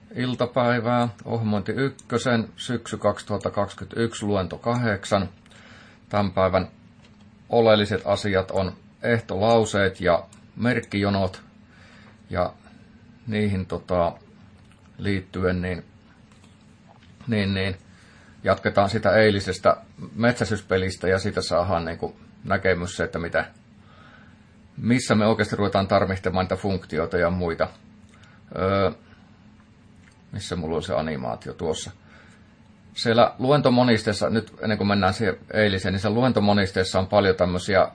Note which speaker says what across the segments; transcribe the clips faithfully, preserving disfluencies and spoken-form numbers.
Speaker 1: iltapäivää. Ohjelmointi ykkösen, syksy kaksituhattakaksikymmentäyksi, luento kahdeksan. Tämän päivän oleelliset asiat on ehtolauseet ja merkkijonot. Ja niihin tota, liittyen niin, niin, niin, jatketaan sitä eilisestä metsästyspelistä ja siitä saadaan niin kuin näkemys se, että mitä, missä me oikeasti ruvetaan tarvitsemaan niitä funktioita ja muita. Öö, missä mulla on se animaatio tuossa. Siellä luentomonisteessa, nyt ennen kuin mennään siihen eiliseen, niin siellä luentomonisteessa on paljon tämmöisiä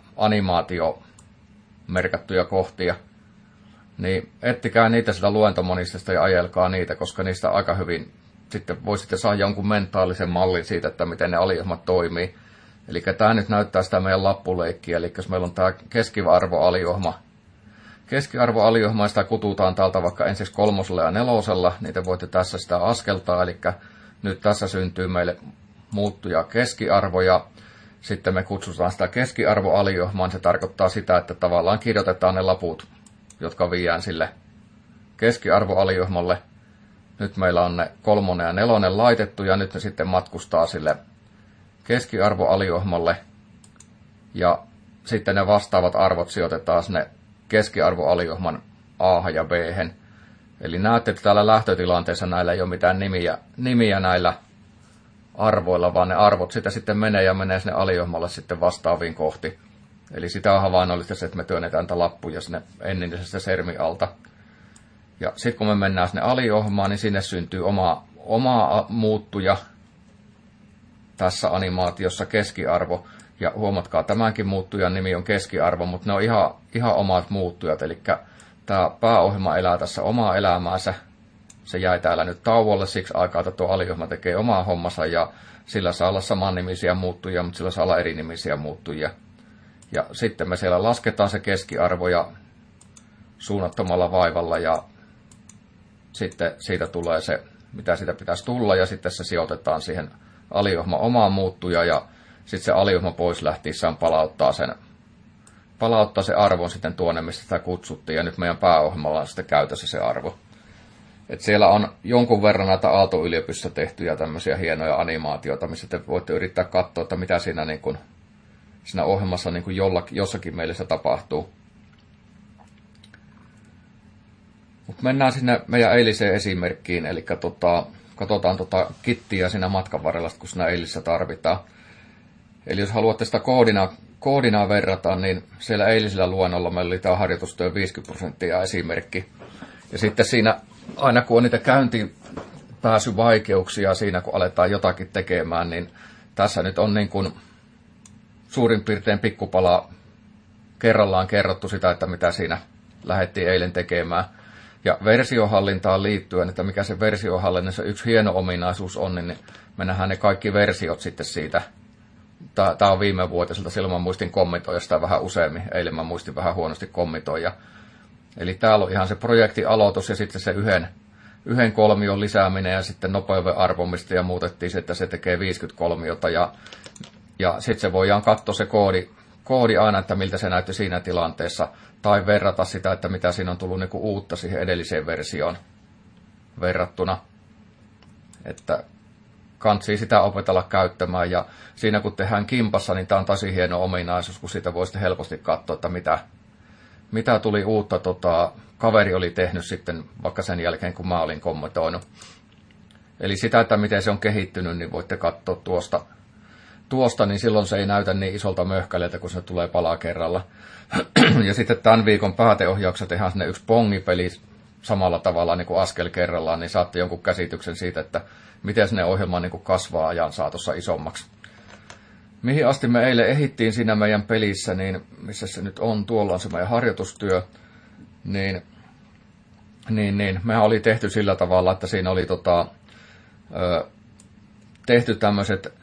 Speaker 1: animaatiomerkattuja kohtia. Niin ettikää niitä sitä luentomonistesta ja ajelkaa niitä, koska niistä aika hyvin sitten voisitte saada jonkun mentaalisen mallin siitä, että miten ne aliohjelmat toimii. Eli tämä nyt näyttää sitä meidän lappuleikkiä, eli jos meillä on tämä keskiarvoaliohjelma, keskiarvoaliohjelma, sitä kututaan täältä vaikka ensiksi kolmosella ja nelosella, niin te voitte tässä sitä askeltaa, eli nyt tässä syntyy meille muuttuja keskiarvoja. Sitten me kutsutaan sitä keskiarvoaliohjelmaan, se tarkoittaa sitä, että tavallaan kirjoitetaan ne laput, jotka viedään sille keskiarvoaliohjelmalle. Nyt meillä on ne kolmonen ja nelonen laitettu, ja nyt ne sitten matkustaa sille keskiarvoaliohjelmalle, ja sitten ne vastaavat arvot sijoitetaan sinne keskiarvoaliohjelman A ja B. Eli näette, että täällä lähtötilanteessa näillä ei ole mitään nimiä, nimiä näillä arvoilla, vaan ne arvot sitä sitten menee ja menee sinne aliohjelmalle sitten vastaaviin kohti. Eli sitä on havainnollista se, että me työnnetään tätä lappuja sinne ennisestä sermi alta. Ja sitten kun me mennään sinne aliohjelmaan, niin sinne syntyy oma, oma muuttuja tässä animaatiossa keskiarvo. Ja huomatkaa, tämänkin muuttujan nimi on keskiarvo, mutta ne on ihan, ihan omat muuttujat. Eli tämä pääohjelma elää tässä omaa elämäänsä. Se jäi täällä nyt tauolle siksi aikaa, että tuo aliohjelma tekee omaa hommansa. Ja sillä saa olla samannimisiä muuttujia, mutta sillä saa olla erinimisiä muuttujia. Ja sitten me siellä lasketaan se keskiarvo ja suunnattomalla vaivalla. Ja sitten siitä tulee se, mitä siitä pitäisi tulla. Ja sitten se sijoitetaan siihen aliohjelman omaan muuttuja. Ja sitten se aliohjelma pois lähtiessään palauttaa sen, palauttaa se arvon sitten tuonne, mistä sitä kutsuttiin. Ja nyt meidän pääohjelmalla on sitten käytössä se arvo. Et siellä on jonkun verran näitä Aalto-yliopistossa tehtyjä tämmöisiä hienoja animaatioita, missä te voitte yrittää katsoa, että mitä siinä, niin kun, siinä ohjelmassa niin kun jollakin, jossakin mielessä tapahtuu. Mut mennään sinne meidän eiliseen esimerkkiin, eli tota, katsotaan tota kittiä siinä matkan varrella, kun siinä eilissä tarvitaan. Eli jos haluatte sitä koodina, koodina verrata, niin siellä eilisellä luennolla meillä oli tämä harjoitustyö viisikymmentä prosenttia esimerkki. Ja sitten siinä, aina kun on niitä käyntiinpääsyvaikeuksia siinä, kun aletaan jotakin tekemään, niin tässä nyt on niin kuin suurin piirtein pikkupala kerrallaan kerrottu sitä, että mitä siinä lähdettiin eilen tekemään. Ja versiohallintaan liittyen, että mikä se versiohallinnassa yksi hieno ominaisuus on, niin me nähdään ne kaikki versiot sitten siitä. Tämä on viime vuotiselta, silloin mä muistin kommitoida sitä vähän useammin, eilen mä muistin vähän huonosti kommitoida. Eli täällä on ihan se projektin aloitus ja sitten se yhden, yhden kolmion lisääminen ja sitten nopeuden arvomista ja muutettiin se, että se tekee viisikymmentä kolmiota ja, ja sitten se voidaan katsoa se koodi, koodi aina, että miltä se näytti siinä tilanteessa tai verrata sitä, että mitä siinä on tullut niinku uutta siihen edelliseen versioon verrattuna. Että kantsii sitä opetella käyttämään ja siinä kun tehdään kimpassa, niin tämä on tosi hieno ominaisuus, kun siitä voi sitten helposti katsoa, että mitä, mitä tuli uutta tota, kaveri oli tehnyt sitten vaikka sen jälkeen, kun mä olin kommitoinut. Eli sitä, että miten se on kehittynyt, niin voitte katsoa tuosta, tuosta niin silloin se ei näytä niin isolta möhkäleeltä, kun se tulee palaa kerralla. Ja sitten tämän viikon pääteohjauksessa tehdään sinne yksi pongipeli samalla tavalla niin kuin askel kerrallaan, niin saatte jonkun käsityksen siitä, että miten sinne ohjelma niin kuin kasvaa ajan saatossa isommaksi. Mihin asti me eilen ehittiin siinä meidän pelissä, niin missä se nyt on, tuolla on se meidän harjoitustyö, niin, niin, niin mehän oli tehty sillä tavalla, että siinä oli tota, ö, tehty tämmöiset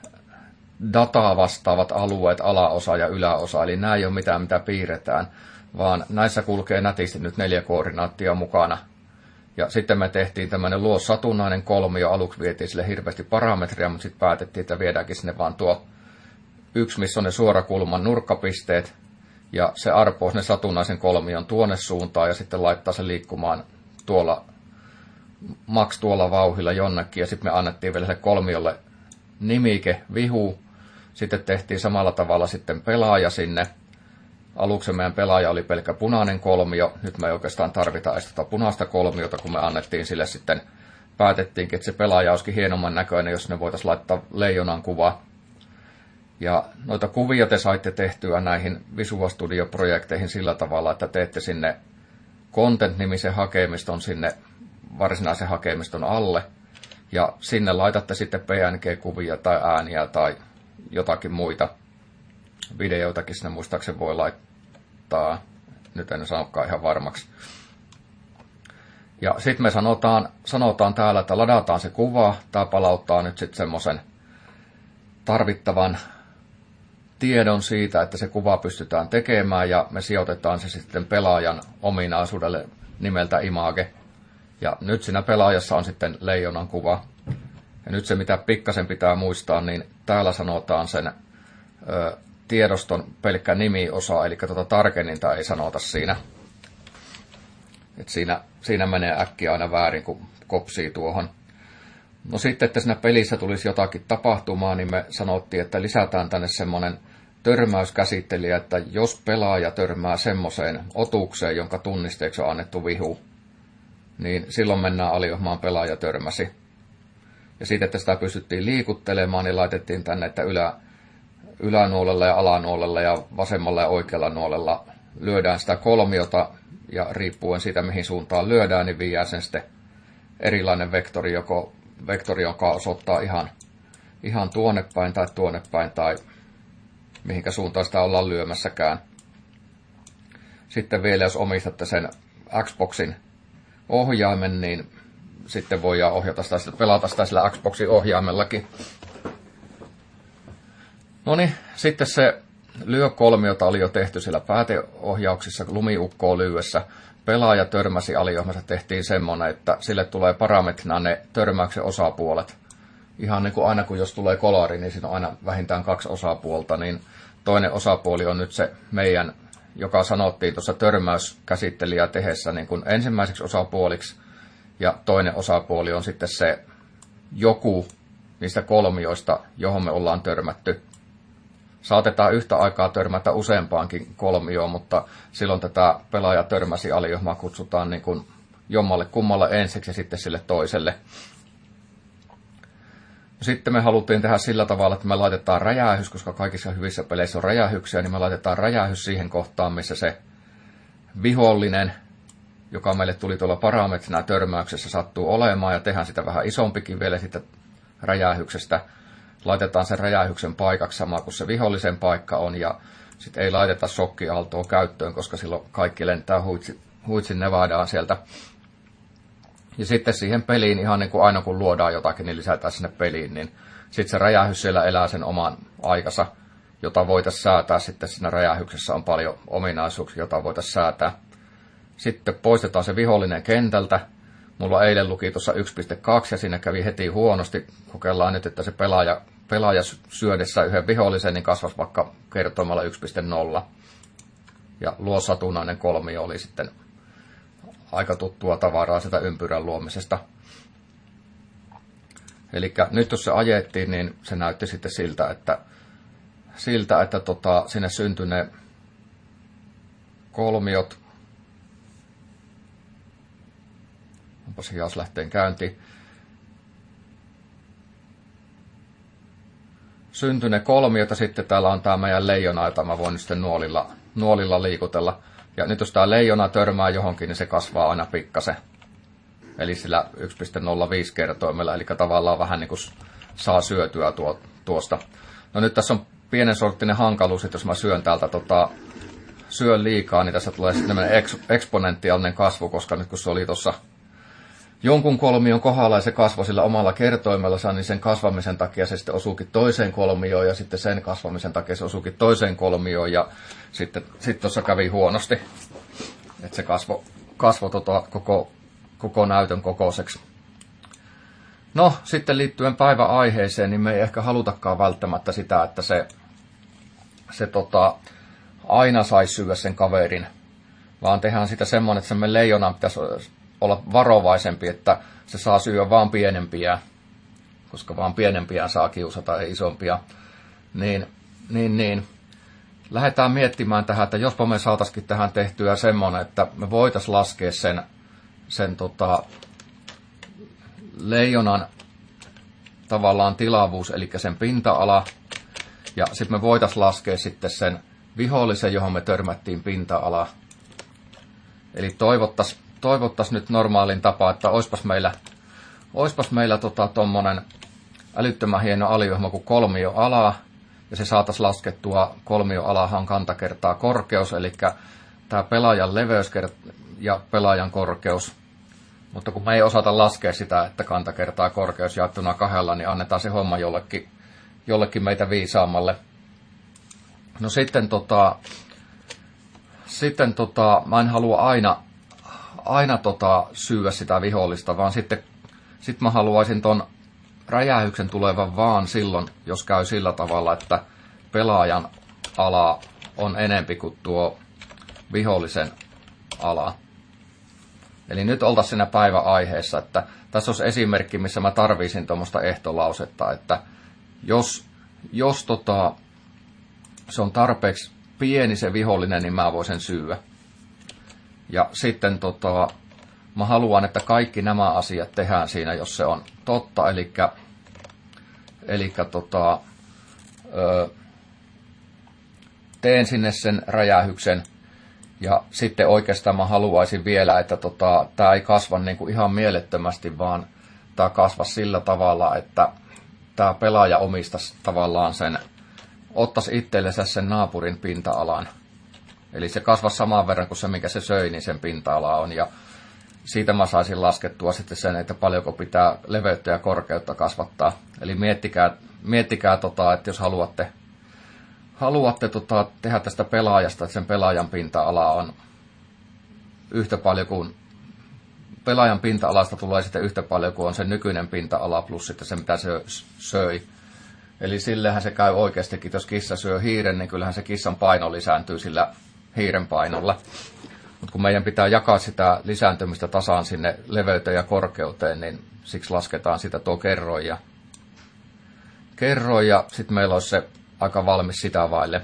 Speaker 1: dataa vastaavat alueet, alaosa ja yläosa, eli nämä ei ole mitään, mitä piirretään, vaan näissä kulkee nätisti nyt neljä koordinaattia mukana. Ja sitten me tehtiin tämmöinen luo satunnainen kolmio, aluksi vietiin sille hirveästi parametria, mutta sitten päätettiin, että viedäänkin sinne vaan tuo yksi, missä on ne suorakulman nurkkapisteet, ja se arpoo ne satunnaisen kolmion tuonne suuntaan, ja sitten laittaa se liikkumaan tuolla maks tuolla vauhilla jonnekin, ja sitten me annettiin vielä sille kolmiolle nimike, vihu. Sitten tehtiin samalla tavalla sitten pelaaja sinne. Aluksi meidän pelaaja oli pelkkä punainen kolmio. Nyt me ei oikeastaan tarvita edes tätä punaista kolmiota, kun me annettiin sille sitten, päätettiinkin, että se pelaaja olisikin hienomman näköinen, jos ne voitaisiin laittaa leijonan kuva. Ja noita kuvia te saitte tehtyä näihin Visual Studio-projekteihin sillä tavalla, että teette sinne Content-nimisen hakemiston sinne varsinaisen hakemiston alle. Ja sinne laitatte sitten P N G-kuvia tai ääniä tai jotakin muita videoitakin sinne muistaakseni voi laittaa. Nyt en sanokaan ihan varmaksi. Ja sitten me sanotaan, sanotaan täällä, että ladataan se kuva. Tämä palauttaa nyt sitten semmoisen tarvittavan tiedon siitä, että se kuva pystytään tekemään, ja me sijoitetaan se sitten pelaajan ominaisuudelle nimeltä image. Ja nyt siinä pelaajassa on sitten leijonan kuva. Ja nyt se, mitä pikkasen pitää muistaa, niin täällä sanotaan sen ö, tiedoston pelkkä nimiosa, eli tuota tarkenninta ei sanota siinä. Et siinä. Siinä menee äkkiä aina väärin, kun kopsii tuohon. No sitten, että siinä pelissä tulisi jotakin tapahtumaa, niin me sanottiin, että lisätään tänne semmoinen törmäyskäsittelijä, että jos pelaaja törmää semmoiseen otukseen, jonka tunnisteeksi on annettu vihu, niin silloin mennään aliohmaan pelaaja törmäsi. Ja sitten, että sitä pystyttiin liikuttelemaan, niin laitettiin tänne, että ylä, ylänuolella ja alanuolella ja vasemmalla ja oikealla nuolella lyödään sitä kolmiota, ja riippuen siitä, mihin suuntaan lyödään, niin viiää sen sitten erilainen vektori, joko vektori, joka osoittaa ihan, ihan tuonne päin tai tuonne päin, tai mihinkä suuntaan sitä ollaan lyömässäkään. Sitten vielä, jos omistatte sen Xboxin ohjaimen, niin sitten voidaan ohjata sitä, pelata sitä sillä Xboxin ohjaimellakin. No niin, sitten se lyökolmiota oli jo tehty siellä pääteohjauksissa lumiukkoa lyössä. Pelaaja törmäsi aliohmassa, tehtiin semmoinen, että sille tulee parametrina ne törmäyksen osapuolet. Ihan niin kuin aina kun jos tulee kolari, niin siinä on aina vähintään kaksi osapuolta, niin toinen osapuoli on nyt se meidän, joka sanottiin tuossa törmäyskäsittelijää tehessä niin kuin ensimmäiseksi osapuoliksi, ja toinen osapuoli on sitten se joku niistä kolmioista, johon me ollaan törmätty. Saatetaan yhtä aikaa törmätä useampaankin kolmioon, mutta silloin tätä pelaaja törmäsi aliohmaa kutsutaan niin kuin jommalle kummalle ensiksi ja sitten sille toiselle. Sitten me haluttiin tehdä sillä tavalla, että me laitetaan räjähys, koska kaikissa hyvissä peleissä on räjähyksiä, niin me laitetaan räjähys siihen kohtaan, missä se vihollinen, joka meille tuli tuolla parametrina törmäyksessä, sattuu olemaan, ja tehdään sitä vähän isompikin vielä sitten räjähyksestä. Laitetaan sen räjähyksen paikaksi sama kuin se vihollisen paikka on, ja sitten ei laiteta shokkiaaltoa käyttöön, koska silloin kaikki lentää huitsin, huitsin Nevadaan sieltä. Ja sitten siihen peliin, ihan niin kuin aina kun luodaan jotakin, niin lisätään sinne peliin, niin sitten se räjähys siellä elää sen oman aikansa, jota voitaisiin säätää. Sitten siinä räjähyksessä on paljon ominaisuuksia, jota voitaisiin säätää. Sitten poistetaan se vihollinen kentältä. Mulla eilen luki tuossa yksi pilkku kaksi ja siinä kävi heti huonosti. Kokeillaan nyt, että se pelaaja, pelaaja syödessä yhden vihollisen, niin kasvaisi vaikka kertoimella yksi pilkku nolla. Ja luo satunnainen kolmio oli sitten aika tuttua tavaraa sitä ympyrän luomisesta. Eli nyt jos se ajettiin, niin se näytti sitten siltä, että, siltä, että tota, sinne syntyi ne kolmiot. Onpas hias lähteen käyntiin. Syntyi ne kolmiot ja sitten täällä on tämä meidän leijona, jota mä voin sitten nuolilla, nuolilla liikutella. Ja nyt jos tämä leijona törmää johonkin, niin se kasvaa aina pikkasen. Eli sillä yksi pilkku nolla viisi kertoimella, eli tavallaan vähän niin kuin saa syötyä tuo, tuosta. No nyt tässä on pienen sorttinen hankaluus, että jos mä syön täältä tota, syön liikaa, niin tässä tulee sitten eks, eksponentiaalinen kasvu, koska nyt kun se oli tuossa jonkun kolmion kohdalla ja se kasvoi sillä omalla kertoimella, niin sen kasvamisen takia se sitten osuukin toiseen kolmioon ja sitten sen kasvamisen takia se osuukin toiseen kolmioon ja sitten sit tuossa kävi huonosti, että se kasvoi kasvo tota koko, koko näytön kokoiseksi. No, sitten liittyen päiväaiheeseen, niin me ei ehkä halutakaan välttämättä sitä, että se, se tota, aina saisi syödä sen kaverin, vaan tehdään sitä semmoinen, että semmoinen leijonan pitäisi olla varovaisempi, että se saa syödä vaan pienempiä, koska vaan pienempiä saa kiusata, ei isompia. Niin, niin, niin. Lähdetään miettimään tähän, että jospa me saataisiin tähän tehtyä semmoinen, että me voitaisiin laskea sen, sen tota, leijonan tavallaan tilavuus, eli sen pinta-ala, ja sitten me voitaisiin laskea sitten sen vihollisen, johon me törmättiin pinta-ala. Eli toivottaisiin toivottais nyt normaalin tapa, että oispas meillä, oispas meillä tota, tommonen älyttömän hieno aliohjelma kuin kolmioala, ja se saataisiin laskettua kolmioalahan kanta kertaa korkeus, eli tämä pelaajan leveys ja pelaajan korkeus. Mutta kun me ei osata laskea sitä, että kanta kertaa korkeus jaettuna kahdella, niin annetaan se homma jollekin, jollekin meitä viisaammalle. No sitten tota, sitten tota, mä en halua aina, aina tota syödä sitä vihollista, vaan sitten sit mä haluaisin ton räjähyksen tulevan vaan silloin, jos käy sillä tavalla, että pelaajan ala on enempi kuin tuo vihollisen ala. Eli nyt oltaisiin siinä päiväaiheessa, että tässä olisi esimerkki, missä mä tarvisin tuommoista ehtolausetta, että jos, jos tota, se on tarpeeksi pieni se vihollinen, niin mä voin sen syödä. Ja sitten tota, mä haluan, että kaikki nämä asiat tehdään siinä, jos se on totta, eli, eli tota, ö, teen sinne sen räjähyksen, ja sitten oikeastaan mä haluaisin vielä, että tota, tämä ei kasva niinku ihan mielettömästi, vaan tämä kasvaa sillä tavalla, että tämä pelaaja omistaisi tavallaan sen, ottaisi itsellensä sen naapurin pinta-alan. Eli se kasvaa saman verran kuin se, minkä se söi, niin sen pinta-ala on. Ja siitä mä saisin laskettua sitten sen, että paljonko pitää leveyttä ja korkeutta kasvattaa. Eli miettikää, miettikää tota, että jos haluatte, haluatte tota, tehdä tästä pelaajasta, että sen pelaajan pinta-ala on yhtä paljon kuin pelaajan pinta-alasta tulee sitten yhtä paljon kuin on sen nykyinen pinta-ala plus sitten se, mitä se söi. Eli sillehän se käy oikeastikin, jos kissa syö hiiren, niin kyllähän se kissan paino lisääntyy sillä hiiren painolla. Mutta kun meidän pitää jakaa sitä lisääntymistä tasaan sinne leveyteen ja korkeuteen, niin siksi lasketaan sitä tuo kerroin. Ja, kerroin ja sitten meillä olisi se aika valmis sitä vaille.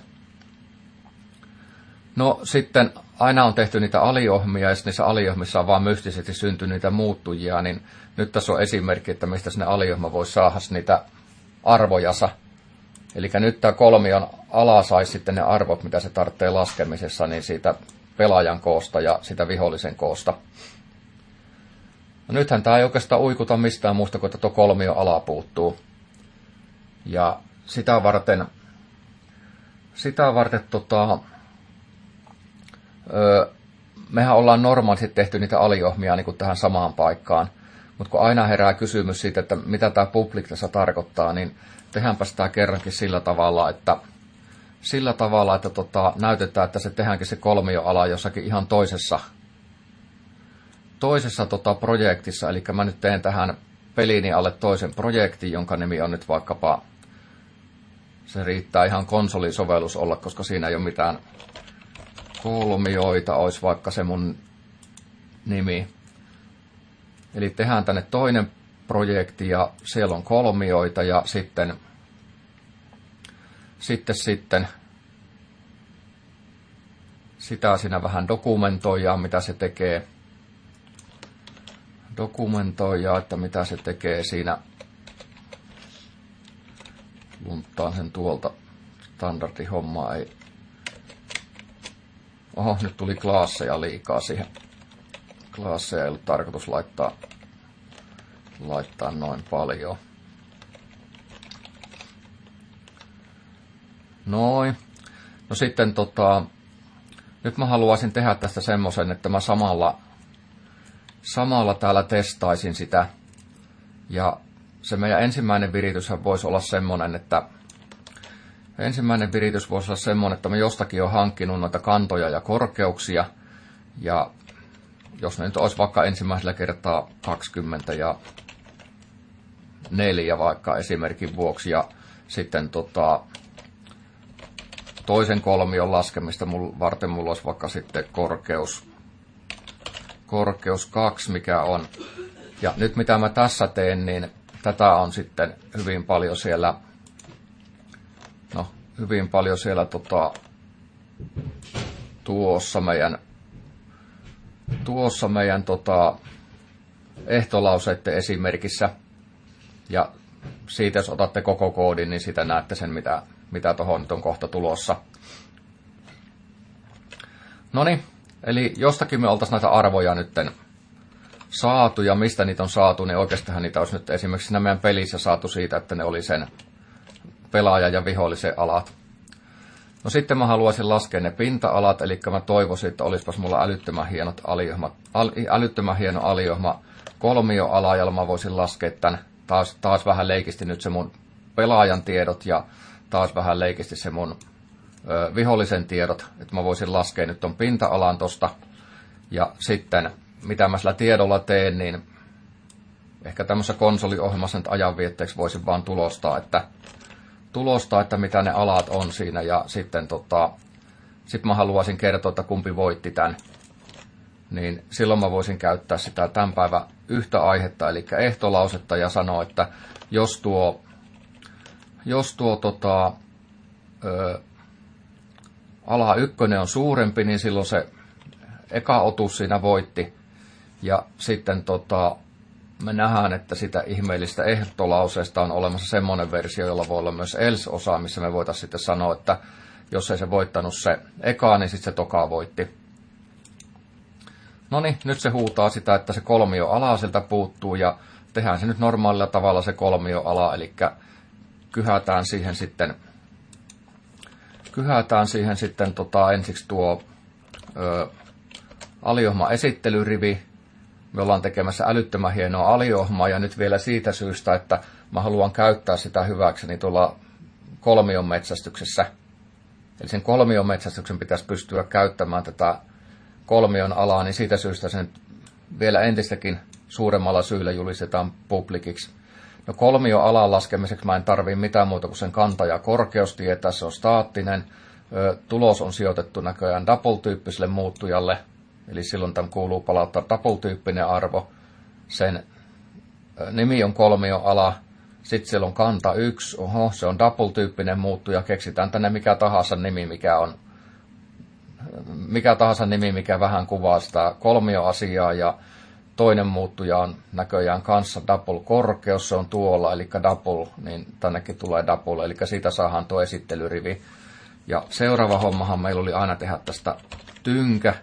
Speaker 1: No sitten aina on tehty niitä aliohmia, ja niissä aliohmissa on vaan mystisesti syntynyt niitä muuttujia, niin nyt tässä on esimerkki, että mistä sinne aliohma voi saada niitä arvojansa. Eli nyt tämä kolmion ala saisi sitten ne arvot, mitä se tarvitsee laskemisessa, niin siitä pelaajan koosta ja sitä vihollisen koosta. No nythän tämä ei oikeastaan uikuta mistään muusta kuin, että tuo kolmion ala puuttuu. Ja sitä varten, sitä varten tota, öö, mehän ollaan normaalisti tehty niitä aliohmia niin kuin tähän samaan paikkaan. Mutta kun aina herää kysymys siitä, että mitä tämä public tässä tarkoittaa, niin tehdäänpä sitä kerrankin sillä tavalla, että, sillä tavalla, että tota, näytetään, että se tehdäänkin se kolmioala jossakin ihan toisessa, toisessa tota, projektissa. Eli mä nyt teen tähän peliini alle toisen projektin, jonka nimi on nyt vaikkapa, se riittää ihan konsolisovellus olla, koska siinä ei ole mitään kolmioita, olisi vaikka se mun nimi. Eli tehdään tänne toinen projekti ja siellä on kolmioita ja sitten, sitten, sitten sitä siinä vähän dokumentoidaan, mitä se tekee. Dokumentoidaan, että mitä se tekee siinä. Lunttaan sen tuolta. Standardihomma ei. Oho, nyt tuli klaasseja liikaa siihen. Klaasseja ei ollut tarkoitus laittaa, laittaa noin paljon. Noin. No sitten tota, nyt mä haluaisin tehdä tästä semmoisen, että mä samalla, samalla täällä testaisin sitä. Ja se meidän ensimmäinen virityshän voisi olla semmoinen, että ensimmäinen viritys voisi olla semmoinen, että mä jostakin olen hankkinut noita kantoja ja korkeuksia. Ja jos ne nyt olisi vaikka ensimmäisellä kertaa kaksikymmentä ja neljä vaikka esimerkin vuoksi ja sitten tota, toisen kolmion laskemista mul, varten mulla olisi vaikka sitten korkeus, korkeus kaksi, mikä on. Ja nyt mitä mä tässä teen, niin tätä on sitten hyvin paljon siellä, no hyvin paljon siellä tota, tuossa meidän, tuossa meidän tota, ehtolauseiden esimerkissä. Ja siitä jos otatte koko koodin, niin sitä näette sen, mitä, mitä tuohon nyt on kohta tulossa. Noniin, eli jostakin me oltaisiin näitä arvoja nytten saatu, ja mistä niitä on saatu, niin oikeastaan niitä olisi nyt esimerkiksi siinä meidän pelissä saatu siitä, että ne oli sen pelaajan ja vihollisen alat. No sitten mä haluaisin laskea ne pinta-alat, eli mä toivoisin, että olisipas mulla älyttömän hienot aliohmat, al, älyttömän hieno aliohma kolmioala, jolla mä voisin laskea tämän taas, taas vähän leikisti nyt se mun pelaajan tiedot ja taas vähän leikisti se mun ö, vihollisen tiedot, että mä voisin laskea nyt ton pinta-alan tosta. Ja sitten, mitä mä sillä tiedolla teen, niin ehkä tämmöisessä konsoliohjelmassa nyt ajanvietteeksi voisin vaan tulostaa, että, tulostaa, että mitä ne alat on siinä. Ja sitten tota, sit mä haluaisin kertoa, että kumpi voitti tämän. Niin silloin mä voisin käyttää sitä tämän päivän yhtä aihetta, eli ehtolausetta, ja sanoa, että jos tuo, jos tuo tota, ö, ala ykkönen on suurempi, niin silloin se eka otus siinä voitti. Ja sitten tota, me nähdään, että sitä ihmeellistä ehtolauseesta on olemassa semmoinen versio, jolla voi olla myös else-osa, missä me voitaisiin sitten sanoa, että jos ei se voittanut se eka, niin sitten se toka voitti. Noniin, nyt se huutaa sitä, että se kolmioala sieltä puuttuu, ja tehdään se nyt normaalilla tavalla se kolmioala, eli kyhätään siihen sitten, kyhätään siihen sitten tota, ensiksi tuo ö, aliohma esittelyrivi. Me ollaan tekemässä älyttömän hienoa aliohmaa, ja nyt vielä siitä syystä, että mä haluan käyttää sitä hyväkseni tuolla kolmion metsästyksessä. Eli sen kolmion metsästyksen pitäisi pystyä käyttämään tätä kolmion alaa, niin siitä syystä sen vielä entistäkin suuremmalla syyllä julistetaan publikiksi. No kolmion alan laskemiseksi mä en tarvii mitään muuta kuin sen kanta- ja korkeus tietää, se on staattinen. Tulos on sijoitettu näköjään double-tyyppiselle muuttujalle, eli silloin tämän kuuluu palauttaa double-tyyppinen arvo. Sen nimi on kolmion ala, sitten siellä on kanta yksi, oho, se on double-tyyppinen muuttuja, keksitään tänne mikä tahansa nimi, mikä on mikä tahansa nimi, mikä vähän kuvaa sitä kolmioasiaa, ja toinen muuttuja on näköjään kanssa double-korkeus, se on tuolla, eli double, niin tännekin tulee double, eli siitä saadaan tuo esittelyrivi. Ja seuraava hommahan meillä oli aina tehdä tästä tynkä,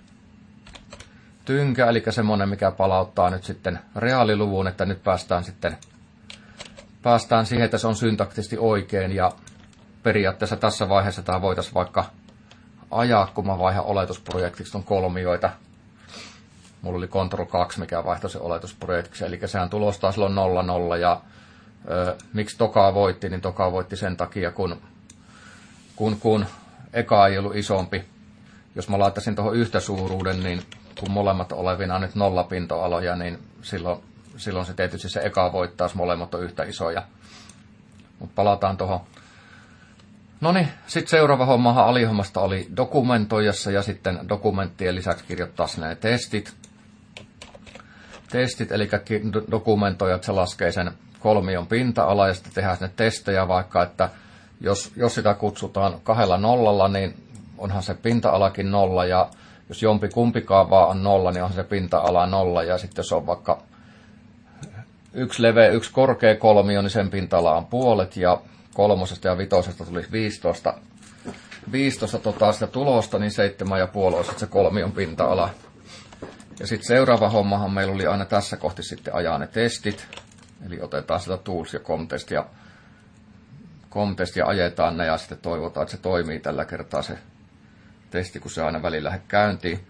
Speaker 1: tynkä, eli semmoinen, mikä palauttaa nyt sitten reaaliluvun, että nyt päästään sitten päästään siihen, että se on syntaktisesti oikein, ja periaatteessa tässä vaiheessa tämä voitaisiin vaikka ajaa, kun mä vaihan oletusprojektiksi on kolmioita. Mulla oli Control kaksi, mikä vaihtoi se oletusprojektiksi, eli sehän tulostaa silloin nolla nolla, ja ö, miksi toka voitti, niin toka voitti sen takia, kun, kun, kun eka ei ollut isompi. Jos mä laittaisin tuohon yhtä suuruuden, niin kun molemmat olevina nyt nollapintoaloja, niin silloin, silloin se tietysti se eka voittaa, jos molemmat on yhtä isoja. Mutta palataan tuohon. Noniin, sitten seuraava hommahan alihommasta oli dokumentoijassa, ja sitten dokumenttien lisäksi kirjoittaa sinne testit. Testit, eli dokumentoijat, se laskee sen kolmion pinta-ala, ja sitten tehdään sinne testejä, vaikka että jos, jos sitä kutsutaan kahdella nollalla, niin onhan se pinta-alakin nolla, ja jos jompi kumpikaan vaan on nolla, niin onhan se pinta-ala nolla, ja sitten jos on vaikka yksi leveä, yksi korkea kolmio, niin sen pinta-ala on puolet, ja kolmosesta ja vitosesta tulisi viisitoista, viisitoista tota sitä tulosta, niin seitsemän ja puoli olisi se kolmion pinta-ala. Ja sitten seuraava hommahan meillä oli aina tässä kohti sitten ajaa ne testit. Eli otetaan sitä tools ja comtest ja, comtest ja ajetaan ne, ja sitten toivotaan, että se toimii tällä kertaa se testi, kun se aina välillä lähde käyntiin.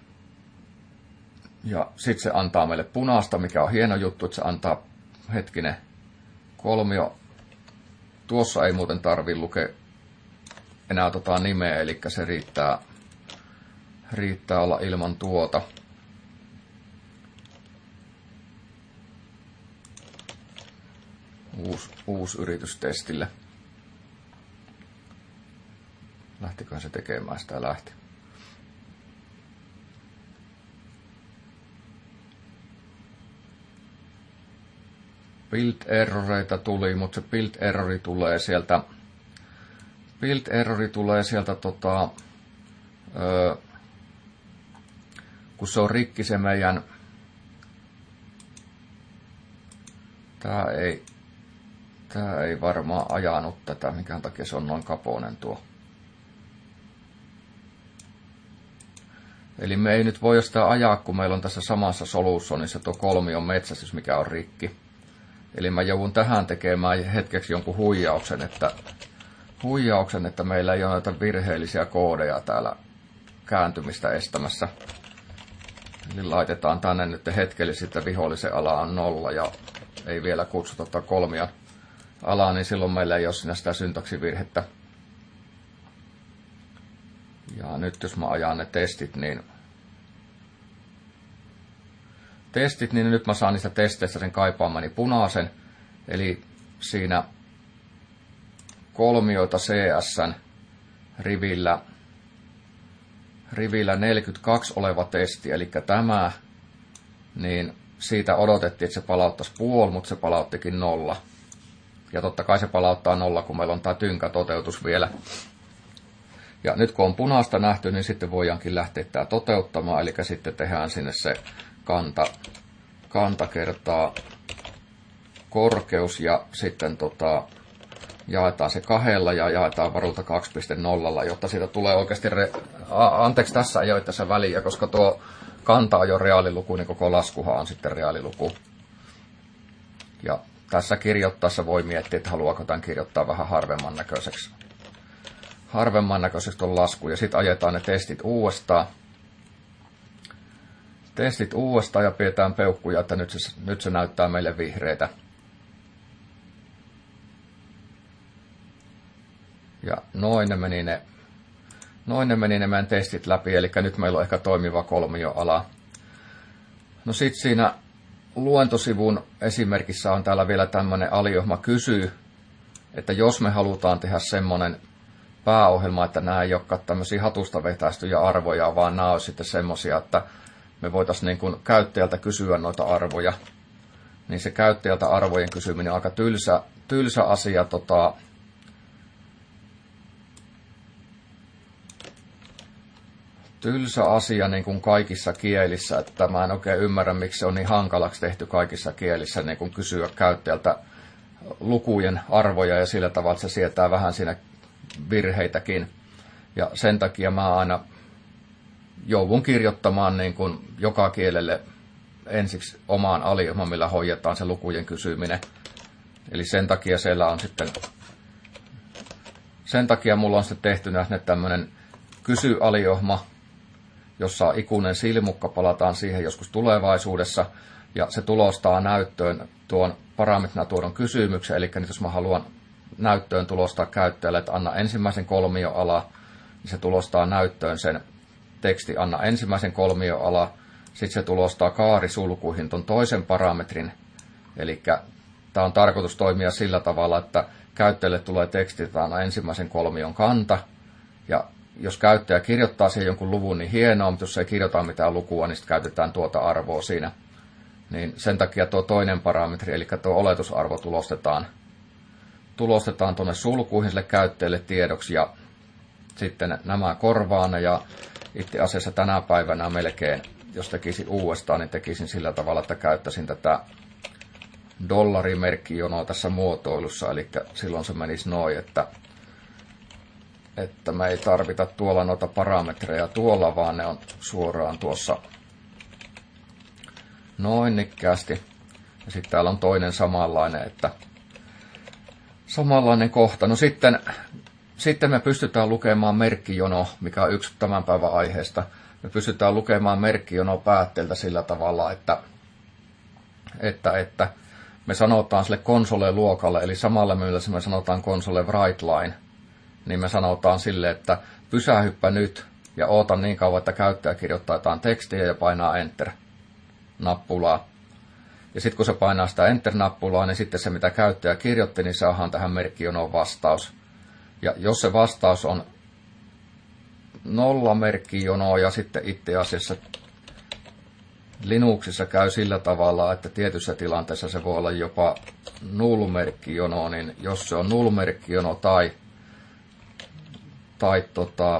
Speaker 1: Ja sitten se antaa meille punaista, mikä on hieno juttu, että se antaa hetkinen kolmio. Tuossa ei muuten tarvitse lukea enää tota nimeä, eli se riittää, riittää olla ilman tuota. Uusi, uusi yritys testille. Lähtiköhän se tekemään sitä? Lähti. build-erroreita tuli, mutta se build-errori tulee sieltä, build-errori tulee sieltä tota, öö, kun se on rikki se meidän, tää ei, tää ei varmaan ajanut tätä, mikä takia se on noin kapoinen tuo. Eli me ei nyt voi sitä ajaa, kun meillä on tässä samassa solutionissa tuo kolmion metsästys, mikä on rikki. Eli mä joudun tähän tekemään hetkeksi jonkun huijauksen, että, huijauksen, että meillä ei ole näitä virheellisiä koodeja täällä kääntymistä estämässä. Eli laitetaan tänne nyt hetkellisesti, että vihollisen ala on nolla ja ei vielä kutsuta tätä kolmia alaa, niin silloin meillä ei ole siinä sitä syntaksivirhettä. Ja nyt jos mä ajan ne testit, niin testit, niin nyt mä saan niistä testeistä sen kaipaamani punaisen. Eli siinä kolmioita C S:n rivillä, rivillä neljäkymmentäkaksi oleva testi, eli tämä, niin siitä odotettiin, että se palauttaisi puoli, mutta se palauttikin nolla. Ja totta kai se palauttaa nolla, kun meillä on tämä tynkätoteutus vielä. Ja nyt kun on punaista nähty, niin sitten voidaankin lähteä tämä toteuttamaan, eli sitten tehdään sinne se kanta, kanta kertaa korkeus ja sitten tota, jaetaan se kahdella ja jaetaan varulta kaksi piste nolla, jotta siitä tulee oikeasti, re... A, anteeksi tässä ei ole tässä väliä, koska tuo kanta on jo reaaliluku, niin koko laskuhan on sitten reaaliluku. Ja tässä kirjoittaessa voi miettiä, että haluaako tämän kirjoittaa vähän harvemman näköiseksi. Harvemman näköiseksi tuon lasku ja sitten ajetaan ne testit uudestaan. Testit uudestaan ja pidetään peukkuja, että nyt se, nyt se näyttää meille vihreitä. Ja noin ne meni ne, noin ne, meni ne meidän testit läpi, eli nyt meillä on ehkä toimiva kolmioala. No sitten siinä luentosivun esimerkissä on täällä vielä tämmöinen aliohjelma kysyy, että jos me halutaan tehdä semmoinen pääohjelma, että nämä ei olekaan tämmöisiä hatusta vetäistyjä arvoja, vaan nämä olisi sitten semmoisia, että me voitaisiin niin kuin käyttäjältä kysyä noita arvoja. Niin se käyttäjältä arvojen kysyminen on aika tylsä, tylsä asia. Tota, tylsä asia niin kuin kaikissa kielissä, että mä en oikein ymmärrä, miksi se on niin hankalaksi tehty kaikissa kielissä niin kuin kysyä käyttäjältä lukujen arvoja ja sillä tavalla, että se sietää vähän siinä virheitäkin. Ja sen takia mä aina joudun kirjoittamaan niin kuin joka kielelle ensiksi omaan aliohjelmaan, millä hoidetaan se lukujen kysyminen. Eli sen takia siellä on sitten, sen takia mulla on sitten tehty nähdä tämmöinen kysy-aliohjelma, jossa on ikuinen silmukka, palataan siihen joskus tulevaisuudessa, ja se tulostaa näyttöön tuon parametrina tuodon kysymyksen, eli nyt jos mä haluan näyttöön tulostaa käyttäjälle, että anna ensimmäisen kolmioala, niin se tulostaa näyttöön sen teksti, anna ensimmäisen kolmioala, sitten se tulostaa kaarisulkuihin tuon toisen parametrin, eli tämä on tarkoitus toimia sillä tavalla, että käyttäjälle tulee teksti, että anna ensimmäisen kolmion kanta, ja jos käyttäjä kirjoittaa siihen jonkun luvun, niin hienoa, mutta jos ei kirjoita mitään lukua, niin sitten käytetään tuota arvoa siinä. Niin sen takia tuo toinen parametri, eli tuo oletusarvo tulostetaan, tulostetaan tuonne sulkuihin sille käyttäjälle tiedoksi, ja sitten nämä korvaan, ja itse asiassa tänä päivänä melkein, jos tekisin uudestaan, niin tekisin sillä tavalla, että käyttäisin tätä dollarimerkkijonoa tässä muotoilussa, eli silloin se menisi noin, että että me ei tarvita tuolla noita parametreja tuolla, vaan ne on suoraan tuossa noin nikkäästi. Ja sitten täällä on toinen samanlainen, että samanlainen kohta. No sitten, sitten me pystytään lukemaan merkkijono, mikä on yksi tämän päivän aiheesta. Me pystytään lukemaan merkkijono päätteeltä sillä tavalla, että, että, että me sanotaan sille console-luokalle, eli samalla millä me sanotaan console write line, niin me sanotaan sille, että pysähyppä nyt ja oota niin kauan, että käyttäjä kirjoittaa jotain tekstiä ja painaa Enter-nappulaa. Ja sitten kun se painaa sitä Enter-nappulaa, niin sitten se mitä käyttäjä kirjoitti, niin saadaan tähän merkkijonoon vastaus. Ja jos se vastaus on nolla merkkijonoa ja sitten itse asiassa Linuxissa käy sillä tavalla, että tietyssä tilanteessa se voi olla jopa null-merkkijono, niin jos se on null-merkkijono tai, tai tota,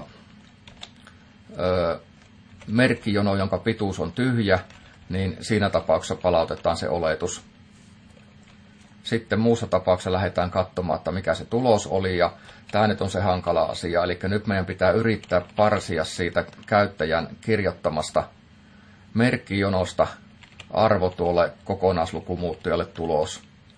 Speaker 1: ö, merkkijono, jonka pituus on tyhjä, niin siinä tapauksessa palautetaan se oletus. Sitten muussa tapauksessa lähdetään katsomaan, että mikä se tulos oli, ja tämä nyt on se hankala asia. Eli nyt meidän pitää yrittää parsia siitä käyttäjän kirjoittamasta merkkijonosta arvo tuolle kokonaislukumuuttujalle tulos.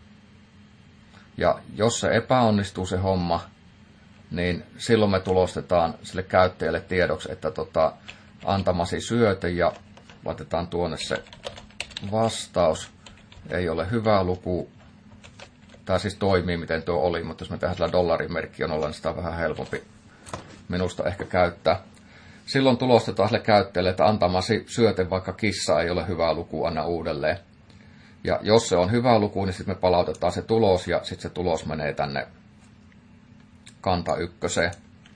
Speaker 1: Ja jos se epäonnistuu se homma, niin silloin me tulostetaan sille käyttäjälle tiedoksi, että tota, antamasi syöte, ja laitetaan tuonne se vastaus. Ei ole hyvä luku. Tämä siis toimii, miten tuo oli, mutta jos me tehdään sillä dollarimerkkijonolla, niin sitä on vähän helpompi minusta ehkä käyttää. Silloin tulostetaan sille käyttäjälle, että antamasi syöte, vaikka kissa ei ole hyvä luku, anna uudelleen. Ja jos se on hyvä luku, niin sitten me palautetaan se tulos, ja sitten se tulos menee tänne kanta ykköseen.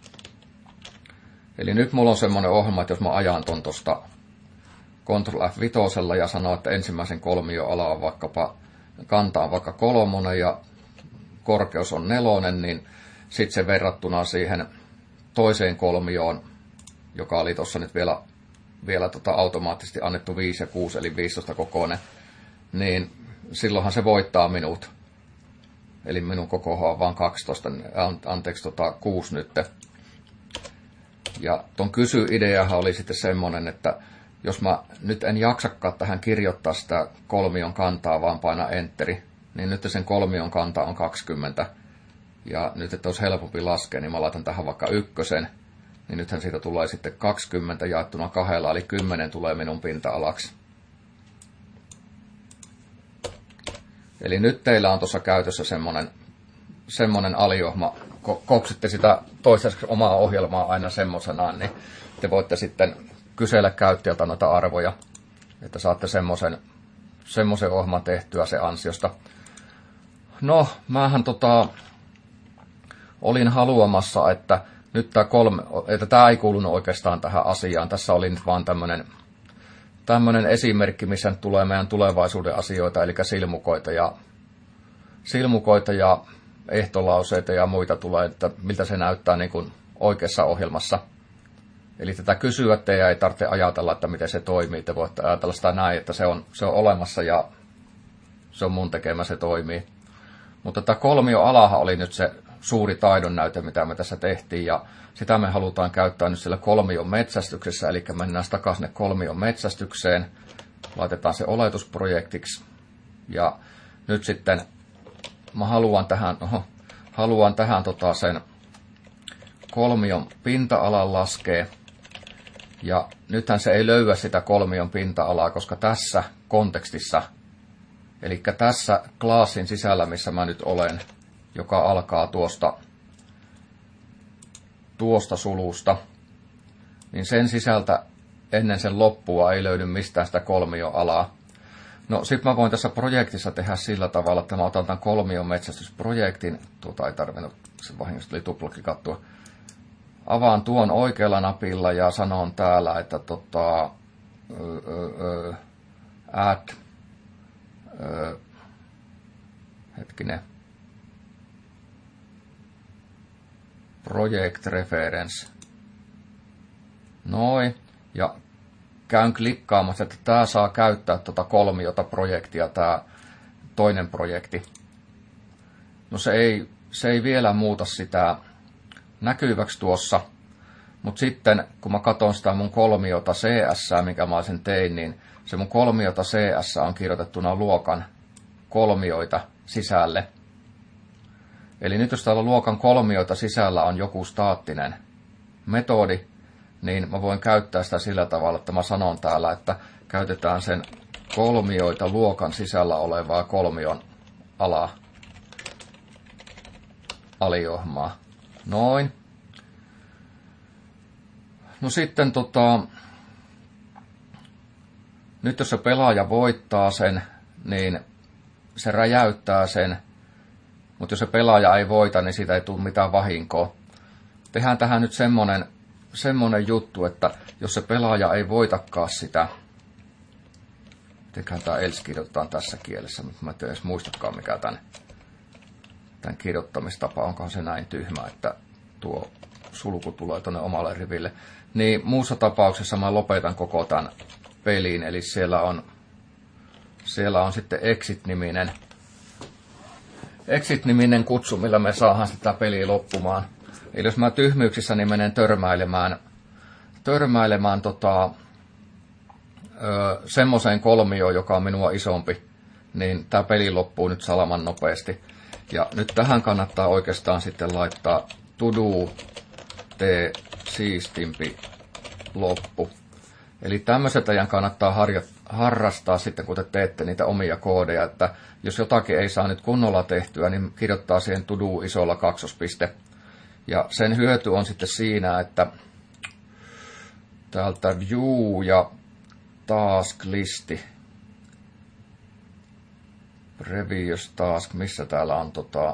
Speaker 1: Eli nyt mulla on semmoinen ohjelma, että jos mä ajan ton tosta Ctrl F viisi ja sanoo, että ensimmäisen kolmion ala on vaikkapa kanta on vaikka kolmonen ja korkeus on nelonen, niin sitten se verrattuna siihen toiseen kolmioon, joka oli tuossa nyt vielä, vielä tota automaattisesti annettu viisi ja kuusi, eli viisitoista kokoinen, niin silloinhan se voittaa minut. Eli minun kokohan on vain kaksitoista, anteeksi tota kuusi nyt. Ja ton kysy-ideahan oli sitten semmoinen, että jos mä nyt en jaksakaan tähän kirjoittaa sitä kolmion kantaa, vaan paina enteri, niin nyt sen kolmion kanta on kaksikymmentä. Ja nyt, että olisi helpompi laskea, niin mä laitan tähän vaikka ykkösen, niin nythän siitä tulee sitten kaksikymmentä jaettuna kahdella, eli kymmenen tulee minun pinta-alaksi. Eli nyt teillä on tuossa käytössä semmoinen, semmoinen aliohma, koksitte sitä toistaiseksi omaa ohjelmaa aina semmoisenaan, niin te voitte sitten kysellä käyttäjältä noita arvoja, että saatte semmoisen, semmoisen ohjelman tehtyä se ansiosta. No, mähän tota, olin haluamassa, että nyt tämä kolme, että tämä ei kuulunut oikeastaan tähän asiaan. Tässä oli nyt vaan tämmöinen, tämmöinen esimerkki, missä nyt tulee meidän tulevaisuuden asioita, eli silmukoita ja, silmukoita ja ehtolauseita ja muita tulee, että miltä se näyttää niin kuin oikeassa ohjelmassa. Eli tätä kysyä teidän ei tarvitse ajatella, että miten se toimii. Te voitte ajatella sitä näin, että se on, se on olemassa ja se on mun tekemä, se toimii. Mutta tämä kolmio alahan oli nyt se suuri taidon näyte, mitä me tässä tehtiin. Ja sitä me halutaan käyttää nyt sillä kolmion metsästyksessä. Eli mennään takaisin sinne kolmion metsästykseen. Laitetaan se oletusprojektiksi. Ja nyt sitten mä haluan tähän, oho, haluan tähän tota sen kolmion pinta-alan laskea. Ja nythän se ei löyä sitä kolmion pinta-alaa, koska tässä kontekstissa, eli tässä klassin sisällä, missä mä nyt olen, joka alkaa tuosta, tuosta sulusta, niin sen sisältä ennen sen loppua ei löydy mistään sitä kolmion alaa. No sit mä voin tässä projektissa tehdä sillä tavalla, että mä otan tämän kolmion metsästysprojektin, tuota ei tarvinnut, se vahingossa tuli tuplaklikattua. Avaan tuon oikealla napilla ja sanon täällä, että tota, ö, ö, add, ö, hetkinen, project reference. Noin. Ja käyn klikkaamassa, että tämä saa käyttää tuota kolmiota projektia, tämä toinen projekti. No se ei, se ei vielä muuta sitä näkyväksi tuossa, mutta sitten kun mä katson sitä mun kolmiota C S, minkä mä sen tein, niin se mun kolmiota C S on kirjoitettuna luokan kolmioita sisälle. Eli nyt jos täällä luokan kolmioita sisällä on joku staattinen metodi, niin mä voin käyttää sitä sillä tavalla, että mä sanon täällä, että käytetään sen kolmioita luokan sisällä olevaa kolmion alaa, aliohmaa. Noin. No sitten tota, nyt jos se pelaaja voittaa sen, niin se räjäyttää sen, mutta jos se pelaaja ei voita, niin siitä ei tule mitään vahinkoa. Tehdään tähän nyt semmonen, semmonen juttu, että jos se pelaaja ei voitakaan sitä, mitenköhän tämä else kirjoitetaan tässä kielessä, mutta mä en edes muistakaan mikä tämän, tämän kirjoittamistapa, onkohan se näin tyhmä, että tuo sulku tulee tuonne omalle riville. Niin muussa tapauksessa mä lopetan koko tämän pelin, eli siellä on, siellä on sitten exit-niminen, exit-niminen kutsu, millä me saadaan sitä peliä loppumaan. Eli jos mä tyhmyyksissä niin menen törmäilemään, törmäilemään tota, ö, semmoiseen kolmioon, joka on minua isompi, niin tämä peli loppuu nyt salaman nopeasti. Ja nyt tähän kannattaa oikeastaan sitten laittaa to do, tee siistimpi, loppu. Eli tämmöiset ajan kannattaa harja, harrastaa sitten, kun te teette niitä omia koodeja, että jos jotakin ei saa nyt kunnolla tehtyä, niin kirjoittaa siihen to do isolla kaksospiste. Ja sen hyöty on sitten siinä, että täältä view ja task listi, previous task, missä täällä on tota,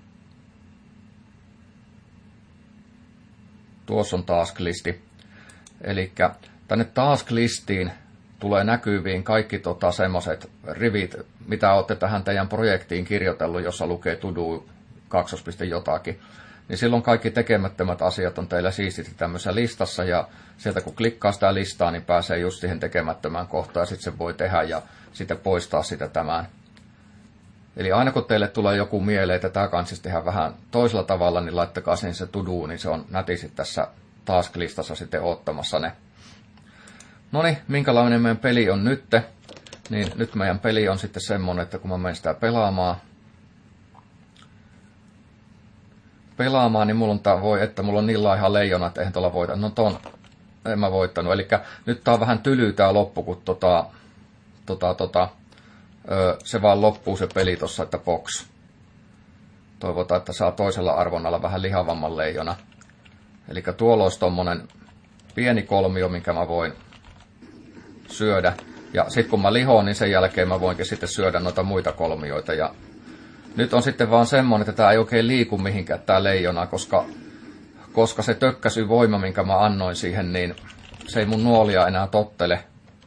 Speaker 1: tuossa on task listi. Eli tänne task listiin tulee näkyviin kaikki tota, semmoiset rivit, mitä olette tähän teidän projektiin kirjoitellut, jossa lukee to do kaksospiste jotakin. Niin silloin kaikki tekemättömät asiat on teillä siististi tämmöisessä listassa, ja sieltä kun klikkaa sitä listaa, niin pääsee just siihen tekemättömään kohtaan, ja sitten se voi tehdä ja sitten poistaa sitä tämän. Eli aina kun teille tulee joku mieleen, että tämä kanssa tehdä vähän toisella tavalla, niin laittakaa sinne se to do, niin se on nätisti tässä task-listassa sitten ottamassa ne. Noniin, minkälainen meidän peli on nyt? Niin nyt meidän peli on sitten semmoinen, että kun mä menen sitä pelaamaan, pelaamaan, niin mulla on tää voi, että mulla on niin laiha leijona, että eihän tuolla voita. No ton en mä voittanut. Eli nyt tää on vähän tyly tää loppu, kun tota, tota, tota, ö, se vaan loppuu se peli tossa, että box. Toivotaan, että saa toisella arvonnalla vähän lihavamman leijona. Eli tuolla olisi tommonen pieni kolmio, minkä mä voin syödä. Ja sit kun mä lihoon, niin sen jälkeen mä voinkin sitten syödä noita muita kolmioita. Ja nyt on sitten vaan semmoinen, että tää ei oikein liiku mihinkään tää leijona, koska, koska se tökkäisyvoima, minkä mä annoin siihen, niin se ei mun nuolia enää tottele.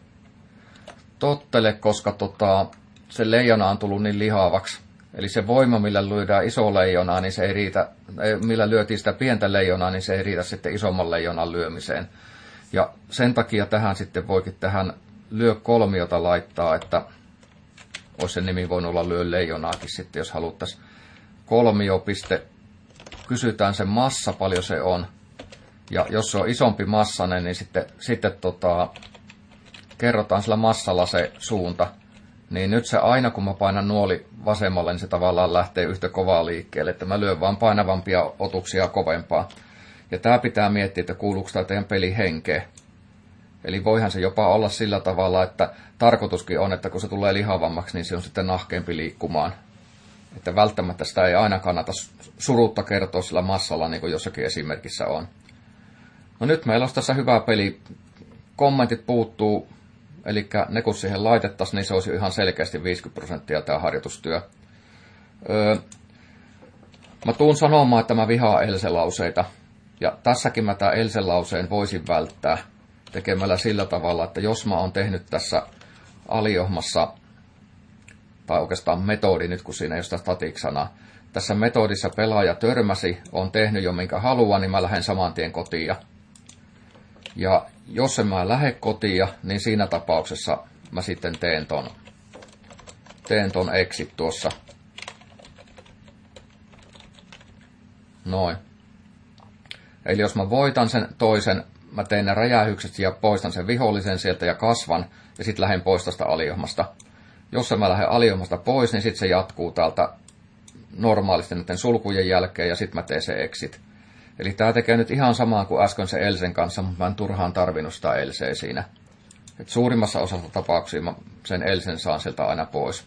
Speaker 1: Tottele, koska tota, se leijona on tullut niin lihavaksi. Eli se voima, millä lyödään iso leijonaa, niin se ei riitä, millä lyötiin sitä pientä leijonaa, niin se ei riitä sitten isomman leijonan lyömiseen. Ja sen takia tähän sitten voikin tähän lyö kolmiota laittaa, että olisi sen nimi voinut olla lyö leijonaakin sitten, jos haluttaisiin. Kolmiopiste, kysytään sen massa, paljon se on. Ja jos se on isompi massainen, niin sitten, sitten tota, kerrotaan sillä massalla se suunta. Niin nyt se aina, kun mä painan nuoli vasemmalle, niin se tavallaan lähtee yhtä kovaa liikkeelle. Että mä lyön vaan painavampia otuksia kovempaa. Ja tää pitää miettiä, että kuuluuko tää teidän peli henkeä. Eli voihan se jopa olla sillä tavalla, että tarkoituskin on, että kun se tulee lihavammaksi, niin se on sitten nahkeampi liikkumaan. Että välttämättä sitä ei aina kannata surutta kertoa sillä massalla, niin kuin jossakin esimerkissä on. No nyt meillä olisi tässä hyvä peli. Kommentit puuttuu, eli ne kun siihen laitettaisiin, niin se olisi ihan selkeästi viisikymmentä prosenttia tämä harjoitustyö. Öö, mä tuun sanomaan, että mä vihaan Else-lauseita. Ja tässäkin mä tämän Else-lauseen voisin välttää tekemällä sillä tavalla, että jos mä oon tehnyt tässä aliohmassa, tai oikeastaan metodi nyt, kun siinä ei ole sitä static-sanaa, tässä metodissa pelaaja törmäsi, on tehnyt jo minkä haluan, niin mä lähden saman tien kotiin. Ja jos en mä lähde kotiin, niin siinä tapauksessa mä sitten teen ton, teen ton exit tuossa. Noin. Eli jos mä voitan sen toisen, mä teen ne räjähykset ja poistan sen vihollisen sieltä ja kasvan, ja sitten lähden pois tästä aliohmasta. Jos mä lähden aliohmasta pois, niin sitten se jatkuu täältä normaalisti näiden sulkujen jälkeen, ja sitten mä teen se exit. Eli tää tekee nyt ihan samaa kuin äsken se Elsen kanssa, mutta mä en turhaan tarvinnut sitä Elseä siinä. Et suurimmassa osassa tapauksia mä sen Elsen saan sieltä aina pois.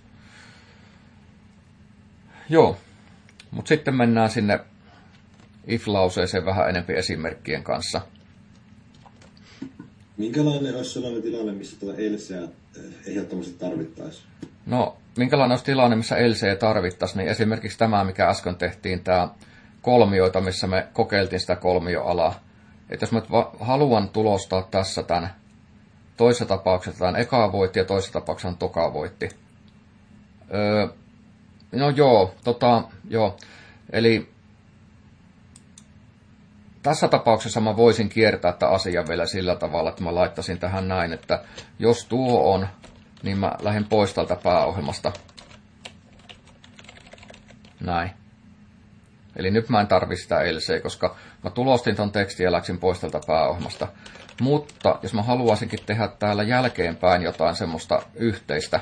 Speaker 1: Joo, mutta sitten mennään sinne if-lauseeseen vähän enempi esimerkkien kanssa.
Speaker 2: Minkälainen olisi sellainen tilanne, missä tuota Elseä ehdottomasti tarvittaisiin?
Speaker 1: No, minkälainen olisi tilanne, missä Elseä tarvittaisiin, niin esimerkiksi tämä, mikä äsken tehtiin, tämä kolmioita, missä me kokeiltiin sitä kolmioalaa. Että jos mä haluan tulostaa tässä tämän toisessa tapauksessa otetaan eka voitti ja toisessa tapauksessa on toka voitti. Öö, no joo, tota, joo, eli tässä tapauksessa mä voisin kiertää tätä asiaa vielä sillä tavalla, että mä laittaisin tähän näin, että jos tuo on, niin mä lähden pois tältä pääohjelmasta. Näin. Eli nyt mä en tarvi sitä else, koska mä tulostin ton tekstin ja läksin pois tältä pääohjelmasta. Mutta jos mä haluaisinkin tehdä täällä jälkeenpäin jotain semmoista yhteistä,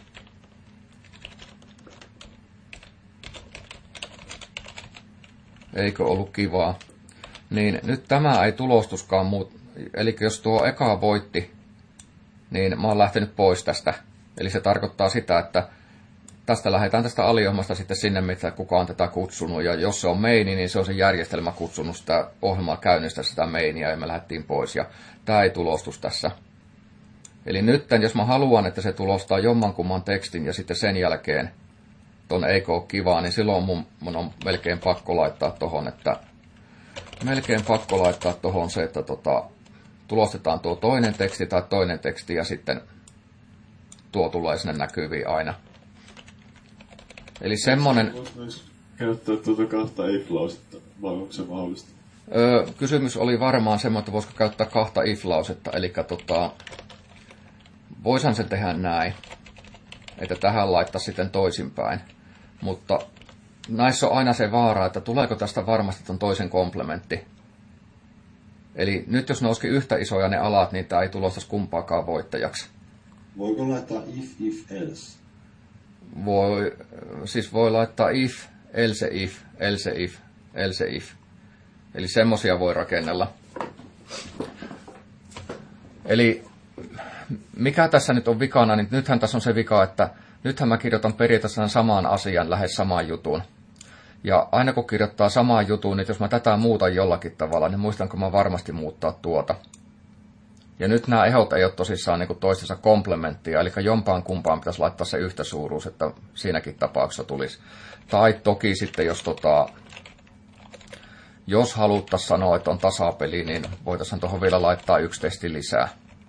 Speaker 1: eikö ollut kivaa, niin nyt tämä ei tulostuskaan muut. Eli jos tuo eka voitti, niin mä oon lähtenyt pois tästä. Eli se tarkoittaa sitä, että tästä lähdetään tästä aliohjelmasta sitten sinne, mitä kukaan on tätä kutsunut. Ja jos se on maini, niin se on se järjestelmä kutsunut sitä ohjelmaa käynnistä sitä mainia ja me lähdettiin pois. Ja tämä ei tulostus tässä. Eli nyt, jos mä haluan, että se tulostaa jommankumman tekstin ja sitten sen jälkeen ton eikö ole kivaa, niin silloin mun, mun on melkein pakko laittaa tohon, että melkein pakko laittaa tohon se, että tota, tulostetaan tuo toinen teksti tai toinen teksti ja sitten tuo tulee sinne näkyviin aina. Eli semmonen.
Speaker 3: Voisi käyttää tuota kahta if-lausetta, vai onko se mahdollista?
Speaker 1: Öö, kysymys oli varmaan semmoinen, että voisiko käyttää kahta if-lausetta, eli tota, voisahan se tehdä näin, että tähän laittaa sitten toisinpäin. Mutta näissä on aina se vaara, että tuleeko tästä varmasti ton toisen komplementti. Eli nyt jos ne olisikin yhtä isoja ne alat, niin tämä ei tulostaisi kumpaakaan voittajaksi.
Speaker 2: Voiko laittaa if, if, else?
Speaker 1: Voi, siis voi laittaa if, else if, else if, else if. Eli semmosia voi rakennella. Eli mikä tässä nyt on vikana, niin nythän tässä on se vika, että nythän mä kirjoitan periaatteessa samaan asian, lähes samaan jutuun. Ja aina kun kirjoittaa samaan jutuun, niin jos mä tätä muutan jollakin tavalla, niin muistanko mä varmasti muuttaa tuota. Ja nyt nämä ehot ei ole tosissaan niin kuin toistensa komplementtia, eli jompaan kumpaan pitäisi laittaa se yhtä suuruus, että siinäkin tapauksessa tulisi. Tai toki sitten, jos, tota, jos haluttaisiin sanoa, että on tasapeli, niin voitaisiin tuohon vielä laittaa yksi testi lisää.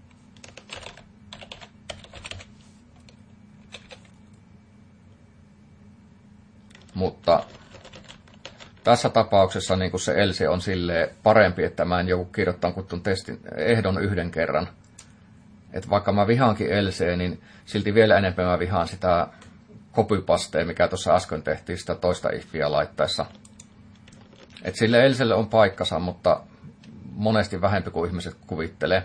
Speaker 1: Mutta tässä tapauksessa niin se else on silleen parempi, että mä en joku kirjoittaa kuin tuon testin ehdon yhden kerran. Että vaikka mä vihaankin elseä, niin silti vielä enemmän mä vihaan sitä copypastea, mikä tuossa äsken tehtiin sitä toista ifia laittaessa. Että sille elselle on paikkansa, mutta monesti vähempi kuin ihmiset kuvittelee.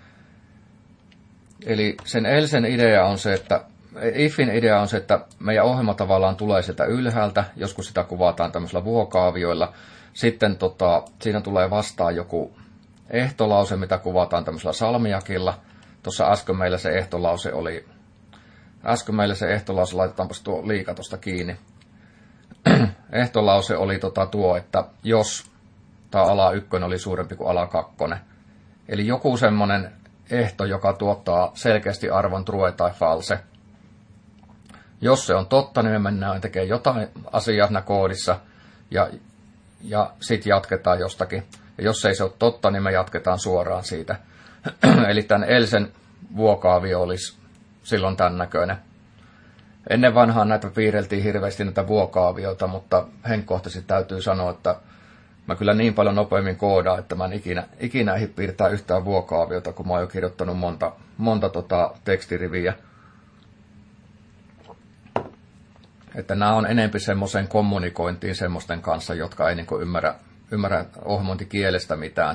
Speaker 1: Eli sen elsen idea on se, että ifin idea on se, että meidän ohjelma tavallaan tulee sieltä ylhäältä, joskus sitä kuvataan tämmöisillä vuokaavioilla. Sitten tota, siinä tulee vastaan joku ehtolause, mitä kuvataan tämmöisellä salmiakilla. Tuossa äsken meillä se ehtolause oli, äsken meillä se ehtolause, laitetaanpas tuo liika tuosta kiinni. Ehtolause oli tota tuo, että jos tämä ala ykkönen oli suurempi kuin ala kakkonen. Eli joku semmoinen ehto, joka tuottaa selkeästi arvon true tai false. Jos se on totta, niin me mennään tekemään jotain asiaa siinä koodissa ja, ja sitten jatketaan jostakin. Ja jos ei se ole totta, niin me jatketaan suoraan siitä. Eli tämän elsen vuokaavio olisi silloin tämän näköinen. Ennen vanhaan näitä piirreltiin hirveästi näitä vuokaavioita, mutta henkkohtaisesti täytyy sanoa, että mä kyllä niin paljon nopeammin koodaan, että mä en ikinä, ikinä ehdi piirtää yhtään vuokaaviota, kun mä oon jo kirjoittanut monta, monta tota tekstiriviä. Että nämä on enempi semmoisen kommunikointiin semmoisten kanssa, jotka ei niinku ymmärrä, ymmärrä ohjelmointikielestä mitään.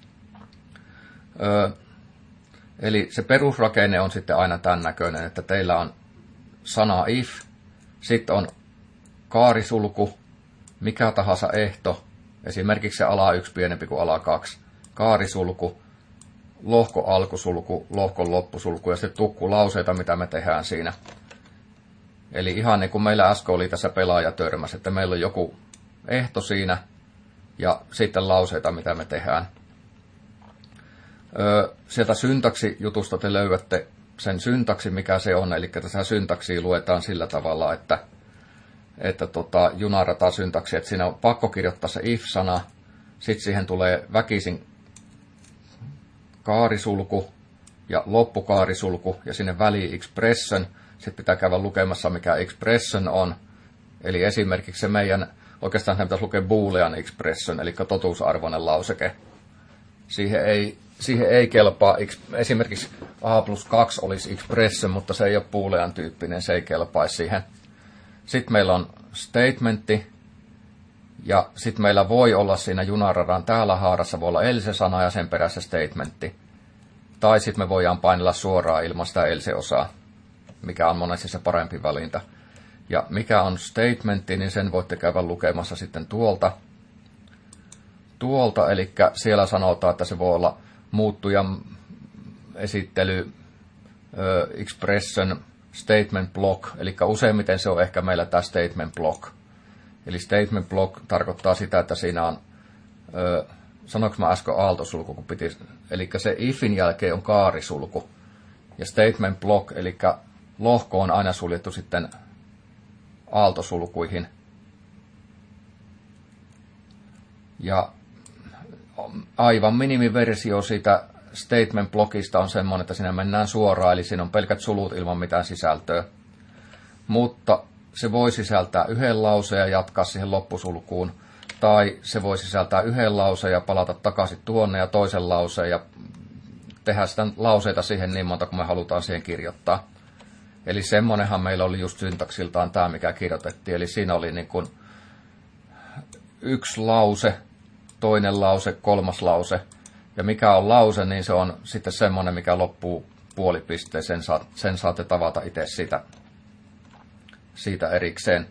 Speaker 1: Öö, eli se perusrakenne on sitten aina tämän näköinen, että teillä on sana if, sitten on kaarisulku, mikä tahansa ehto, esimerkiksi se ala yksi pienempi kuin ala kaksi, kaarisulku, lohko alkusulku, lohkon loppusulku ja sitten tukkulauseita, mitä me tehdään siinä. Eli ihan niin kuin meillä äsken oli tässä pelaajatörmässä, että meillä on joku ehto siinä ja sitten lauseita, mitä me tehdään. Öö, sieltä syntaksijutusta te löydätte sen syntaksi, mikä se on. Eli tässä syntaksia luetaan sillä tavalla, että, että tota, junarataan syntaksi, että siinä on pakko kirjoittaa se if-sana. Sitten siihen tulee väkisin kaarisulku ja loppukaarisulku ja sinne väliin expression. Sitten pitää käydä lukemassa, mikä expression on. Eli esimerkiksi se meidän, oikeastaan se pitäisi lukea boolean expression, eli totuusarvoinen lauseke. Siihen ei, siihen ei kelpaa, esimerkiksi a plus kaksi olisi expression, mutta se ei ole boolean tyyppinen, se ei kelpaisi siihen. Sitten meillä on statementti, ja sitten meillä voi olla siinä junaradan täällä haarassa, voi olla else-sana ja sen perässä statementti. Tai sitten me voidaan painella suoraan ilman sitä else-osaa, mikä on monesti se parempi valinta. Ja mikä on statementti, niin sen voitte käydä lukemassa sitten tuolta. Tuolta, eli siellä sanotaan, että se voi olla muuttujan esittely, expression, statement block, eli useimmiten se on ehkä meillä tämä statement block. Eli statement block tarkoittaa sitä, että siinä on, ö, sanoinko mä äsken aaltosulku, kun piti, eli se ifin jälkeen on kaarisulku. Ja statement block, eli lohko on aina suljettu sitten aaltosulkuihin. Ja aivan minimiversio siitä statement blockista on semmoinen, että siinä mennään suoraan, eli siinä on pelkät sulut ilman mitään sisältöä. Mutta se voi sisältää yhden lauseen ja jatkaa siihen loppusulkuun, tai se voi sisältää yhden lauseen ja palata takaisin tuonne ja toisen lauseen ja tehdä sitä lauseita siihen niin monta, kun me halutaan siihen kirjoittaa. Eli semmonenhan meillä oli just syntaksiltaan tämä, mikä kirjoitettiin. Eli siinä oli niin kuin yksi lause, toinen lause, kolmas lause. Ja mikä on lause, niin se on sitten semmoinen, mikä loppuu puolipisteen. Sen, saa, sen saatte tavata itse siitä, siitä erikseen.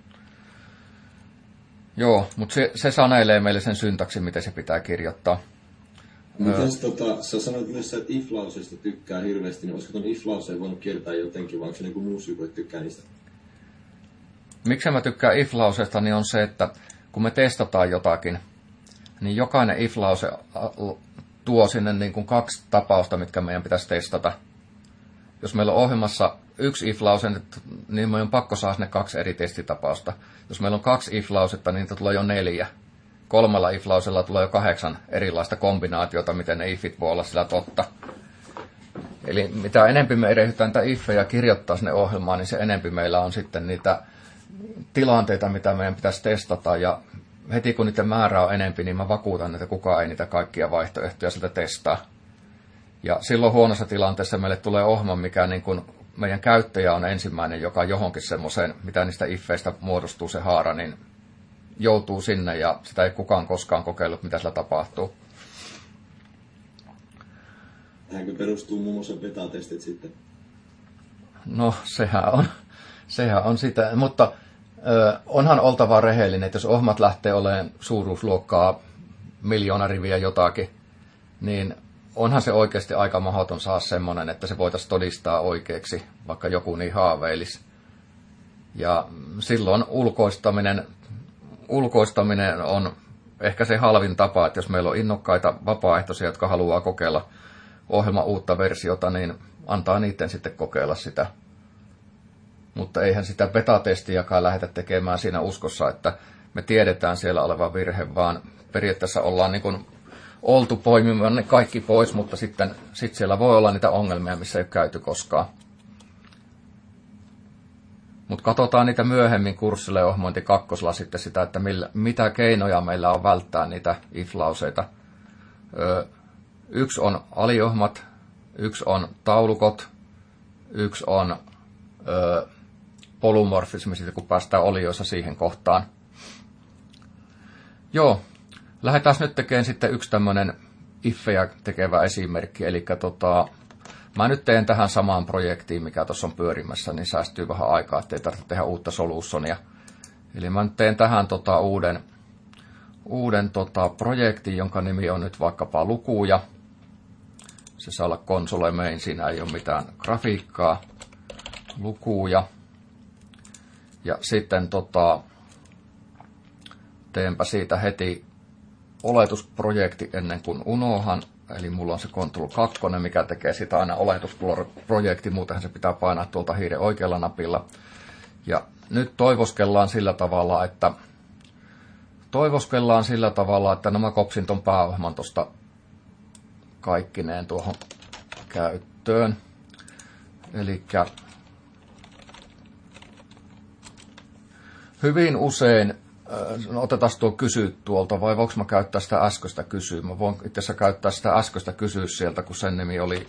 Speaker 1: Joo, mutta se, se sanelee meille sen syntaksin, miten se pitää kirjoittaa.
Speaker 2: Mites tota, sä sanoit myös, että if-lauseista tykkää hirveästi, niin olisiko ton if-lauseen voinut kiertää jotenkin, vai onko se joku muu syy, kun et tykkää niistä?
Speaker 1: Miksi mä tykkään if-lauseesta, niin on se, että kun me testataan jotakin, niin jokainen if-lause tuo sinne niin kuin kaksi tapausta, mitkä meidän pitäisi testata. Jos meillä on ohjelmassa yksi if-lause, niin meidän on pakko saada ne kaksi eri testitapausta. Jos meillä on kaksi if-lausetta, niin niitä tulee jo neljä. Kolmella if-lausella tulee jo kahdeksan erilaista kombinaatiota, miten ne ifit voi olla sillä totta. Eli mitä enempi me erehdytään niitä ifejä kirjoittaa sinne ohjelmaan, niin se enempi meillä on sitten niitä tilanteita, mitä meidän pitäisi testata. Ja heti kun niiden määrä on enempi, niin mä vakuutan, että kukaan ei niitä kaikkia vaihtoehtoja sitä testaa. Ja silloin huonossa tilanteessa meille tulee ohjelma, mikä niin kuin meidän käyttäjä on ensimmäinen, joka johonkin semmoiseen, mitä niistä ifeistä muodostuu se haara, niin joutuu sinne ja sitä ei kukaan koskaan kokeillut, mitä sillä tapahtuu.
Speaker 2: Tähänkö perustuu muun muassa beta-testit sitten?
Speaker 1: No, sehän on, sehän on sitä, mutta ö, onhan oltava rehellinen, että jos ohjelmat lähtee olemaan suuruusluokkaa miljoona riviä jotakin, niin onhan se oikeasti aika mahdoton saa semmoinen, että se voitaisiin todistaa oikeaksi, vaikka joku niin haaveilisi. Ja silloin ulkoistaminen, ulkoistaminen on ehkä se halvin tapa, että jos meillä on innokkaita vapaaehtoisia, jotka haluaa kokeilla ohjelman uutta versiota, niin antaa niiden sitten kokeilla sitä. Mutta eihän sitä beta-testiäkään lähdetä tekemään siinä uskossa, että me tiedetään siellä oleva virhe, vaan periaatteessa ollaan niin kuin oltu poimimaan ne kaikki pois, mutta sitten sit siellä voi olla niitä ongelmia, missä ei ole käyty koskaan. Mutta katsotaan niitä myöhemmin kurssilla ja ohjelmointi kakkosella sitten sitä, että millä, mitä keinoja meillä on välttää niitä if-lauseita. Ö, yksi on aliohmat, yksi on taulukot, yksi on ö, polymorfismi, kun päästään olioissa siihen kohtaan. Joo, lähdetään nyt tekemään sitten yksi tämmöinen iffejä tekevä esimerkki, eli tota, mä nyt teen tähän samaan projektiin, mikä tuossa on pyörimässä, niin säästyy vähän aikaa, ettei tarvitse tehdä uutta solutionia. Eli mä nyt teen tähän tota uuden, uuden tota projektin, jonka nimi on nyt vaikkapa lukuja. Se saa olla console main, siinä ei ole mitään grafiikkaa. Lukuja. Ja sitten tota, teenpä siitä heti oletusprojekti ennen kuin unohan. Eli mulla on se control kaksi, mikä tekee sitä aina oletusprojekti, muutenhan se pitää painaa tuolta hiiren oikealla napilla. Ja nyt toivoskellaan sillä tavalla, että toivoskellaan sillä tavalla, että nämä kopsin ton pääohjelman tuosta kaikkineen tuohon käyttöön. käyttöön. Eli hyvin usein, no otetaan tuo kysy tuolta, vai voinko mä käyttää sitä äskeistä kysyä? Mä voin itse asiassa käyttää sitä äskeistä kysyä sieltä, kun sen nimi oli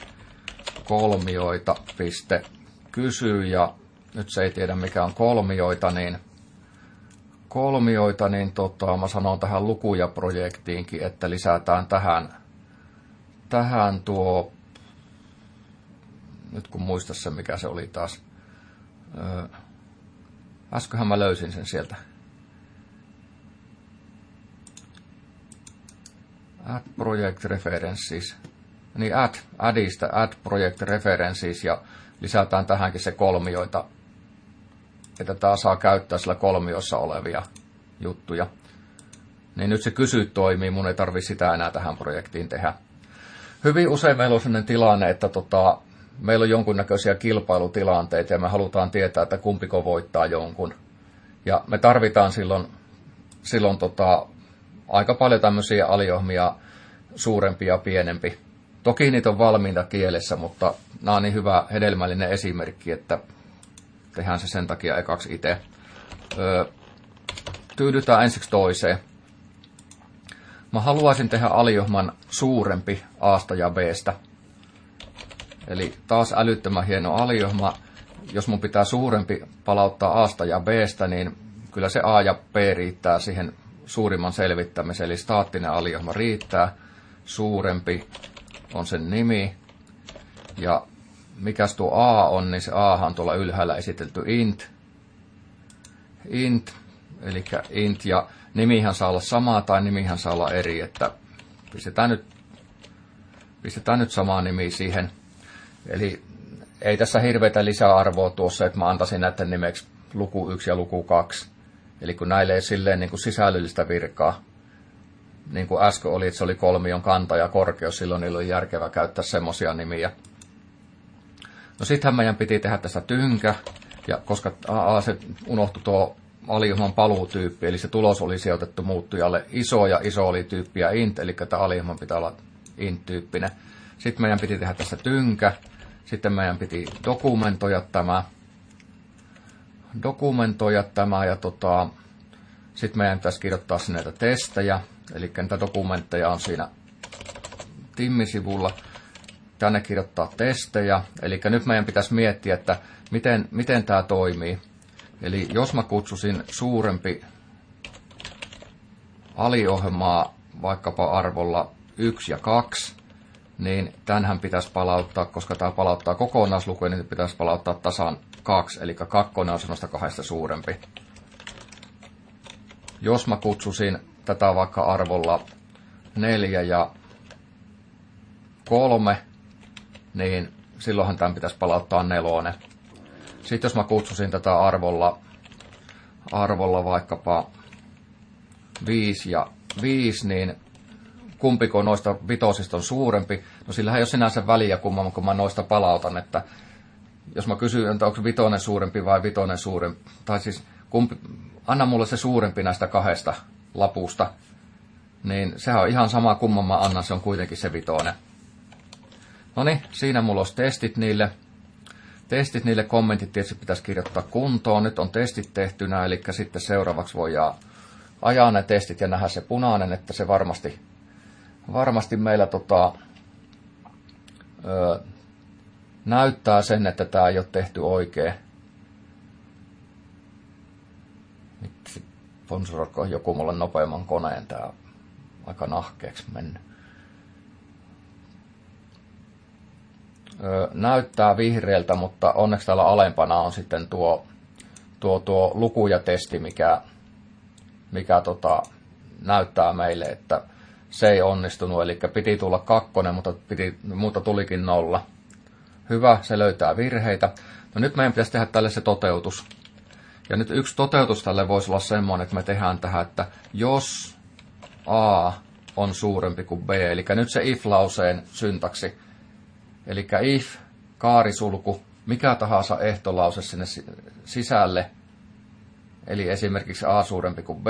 Speaker 1: kolmioita.kysy, ja nyt se ei tiedä mikä on kolmioita, niin kolmioita, niin tota, mä sanon tähän lukuja-projektiinkin, että lisätään tähän, tähän tuo, nyt kun muista se mikä se oli taas, öö, äsköhän mä löysin sen sieltä. Add project references. Niin add, addista, add project references ja lisätään tähänkin se kolmioita, että tää saa käyttää sillä kolmiossa olevia juttuja. Niin nyt se kysy toimii, mun ei tarvi sitä enää tähän projektiin tehdä. Hyvin usein meillä on sellainen tilanne, että tota, meillä on jonkunnäköisiä kilpailutilanteita ja me halutaan tietää, että kumpiko voittaa jonkun. Ja me tarvitaan silloin, silloin tota, aika paljon tämmöisiä aliohmia, suurempi ja pienempi. Toki niitä on valmiita kielessä, mutta nämä on niin hyvä hedelmällinen esimerkki, että tehdään se sen takia ekaksi itse. Öö, tyydytään ensiksi toiseen. Mä haluaisin tehdä aliohman suurempi A:sta ja B:stä. Eli taas älyttömän hieno aliohma. Jos mun pitää suurempi palauttaa A:sta ja B:stä, niin kyllä se A ja B riittää siihen suurimman selvittämiseen. Eli staattinen aliohma riittää. Suurempi on sen nimi. Ja mikäs tuo A on, niin se A on tuolla ylhäällä esitelty int. Int, eli int, ja nimihän saa olla sama tai nimihän saa olla eri, että pistetään nyt, pistetään nyt sama nimi siihen. Eli ei tässä hirveätä lisäarvoa tuossa, että mä antaisin näiden nimeksi luku yksi ja luku kaksi. Eli kun näille ei silleen niin kuin sisällöllistä virkaa, niin kuin äsken oli, että se oli kolmion kanta ja korkeus, silloin niillä oli järkevä käyttää semmoisia nimiä. No sittenhän meidän piti tehdä tästä tynkä, ja koska aa, se unohtui tuo aliohman paluutyyppi, eli se tulos oli sijoitettu muuttujalle iso, ja iso oli tyyppiä int, eli tämä aliohman pitää olla int-tyyppinen. Sitten meidän piti tehdä tästä tynkä, sitten meidän piti dokumentoida tämä, dokumentoida tämä, ja tota, sitten meidän pitäisi kirjoittaa sinne näitä testejä, eli niitä dokumentteja on siinä Timmi-sivulla. Tänne kirjoittaa testejä, eli nyt meidän pitäisi miettiä, että miten, miten tämä toimii. Eli jos mä kutsusin suurempi aliohjelmaa vaikkapa arvolla yksi ja kaksi, niin tämänhän pitäisi palauttaa, koska tämä palauttaa kokonaislukuja, niin pitäisi palauttaa tasan kaksi, eli kakkonen on semmoista kahdesta suurempi. Jos mä kutsusin tätä vaikka arvolla neljä ja kolme, niin silloinhan tämän pitäisi palauttaa nelonen. Sitten jos mä kutsusin tätä arvolla, arvolla vaikkapa viisi ja viisi, niin kumpiko noista vitosista on suurempi? No sillähän ei ole sinänsä väliä, kumman, kun mä noista palautan, että jos mä kysyn, että onko vitonen suurempi vai vitonen suurempi, tai siis kumpi, anna mulle se suurempi näistä kahdesta lapusta, niin sehän on ihan sama kumman mä annan, se on kuitenkin se vitonen. No niin, siinä mulla olisi testit niille. Testit niille, kommentit tietysti pitäisi kirjoittaa kuntoon. Nyt on testit tehtynä, eli sitten seuraavaksi voidaan ajaa ne testit ja nähdä se punainen, että se varmasti, varmasti meillä tota, ö, näyttää sen, että tämä ei ole tehty oikein. Nyt sponsoroiko joku mulle nopeamman koneen, tämä on aika nahkeeksi mennyt. Näyttää vihreältä, mutta onneksi täällä alempana on sitten tuo, tuo, tuo lukujatesti, mikä, mikä tota, näyttää meille, että se ei onnistunut. Eli piti tulla kakkonen, mutta, piti, mutta tulikin nolla. Hyvä, se löytää virheitä. No nyt meidän pitäisi tehdä tälle se toteutus. Ja nyt yksi toteutus tälle voisi olla semmoinen, että me tehdään tähän, että jos A on suurempi kuin B, eli nyt se if-lauseen syntaksi. Eli if, kaarisulku, mikä tahansa ehtolause sinne sisälle, eli esimerkiksi A suurempi kuin B.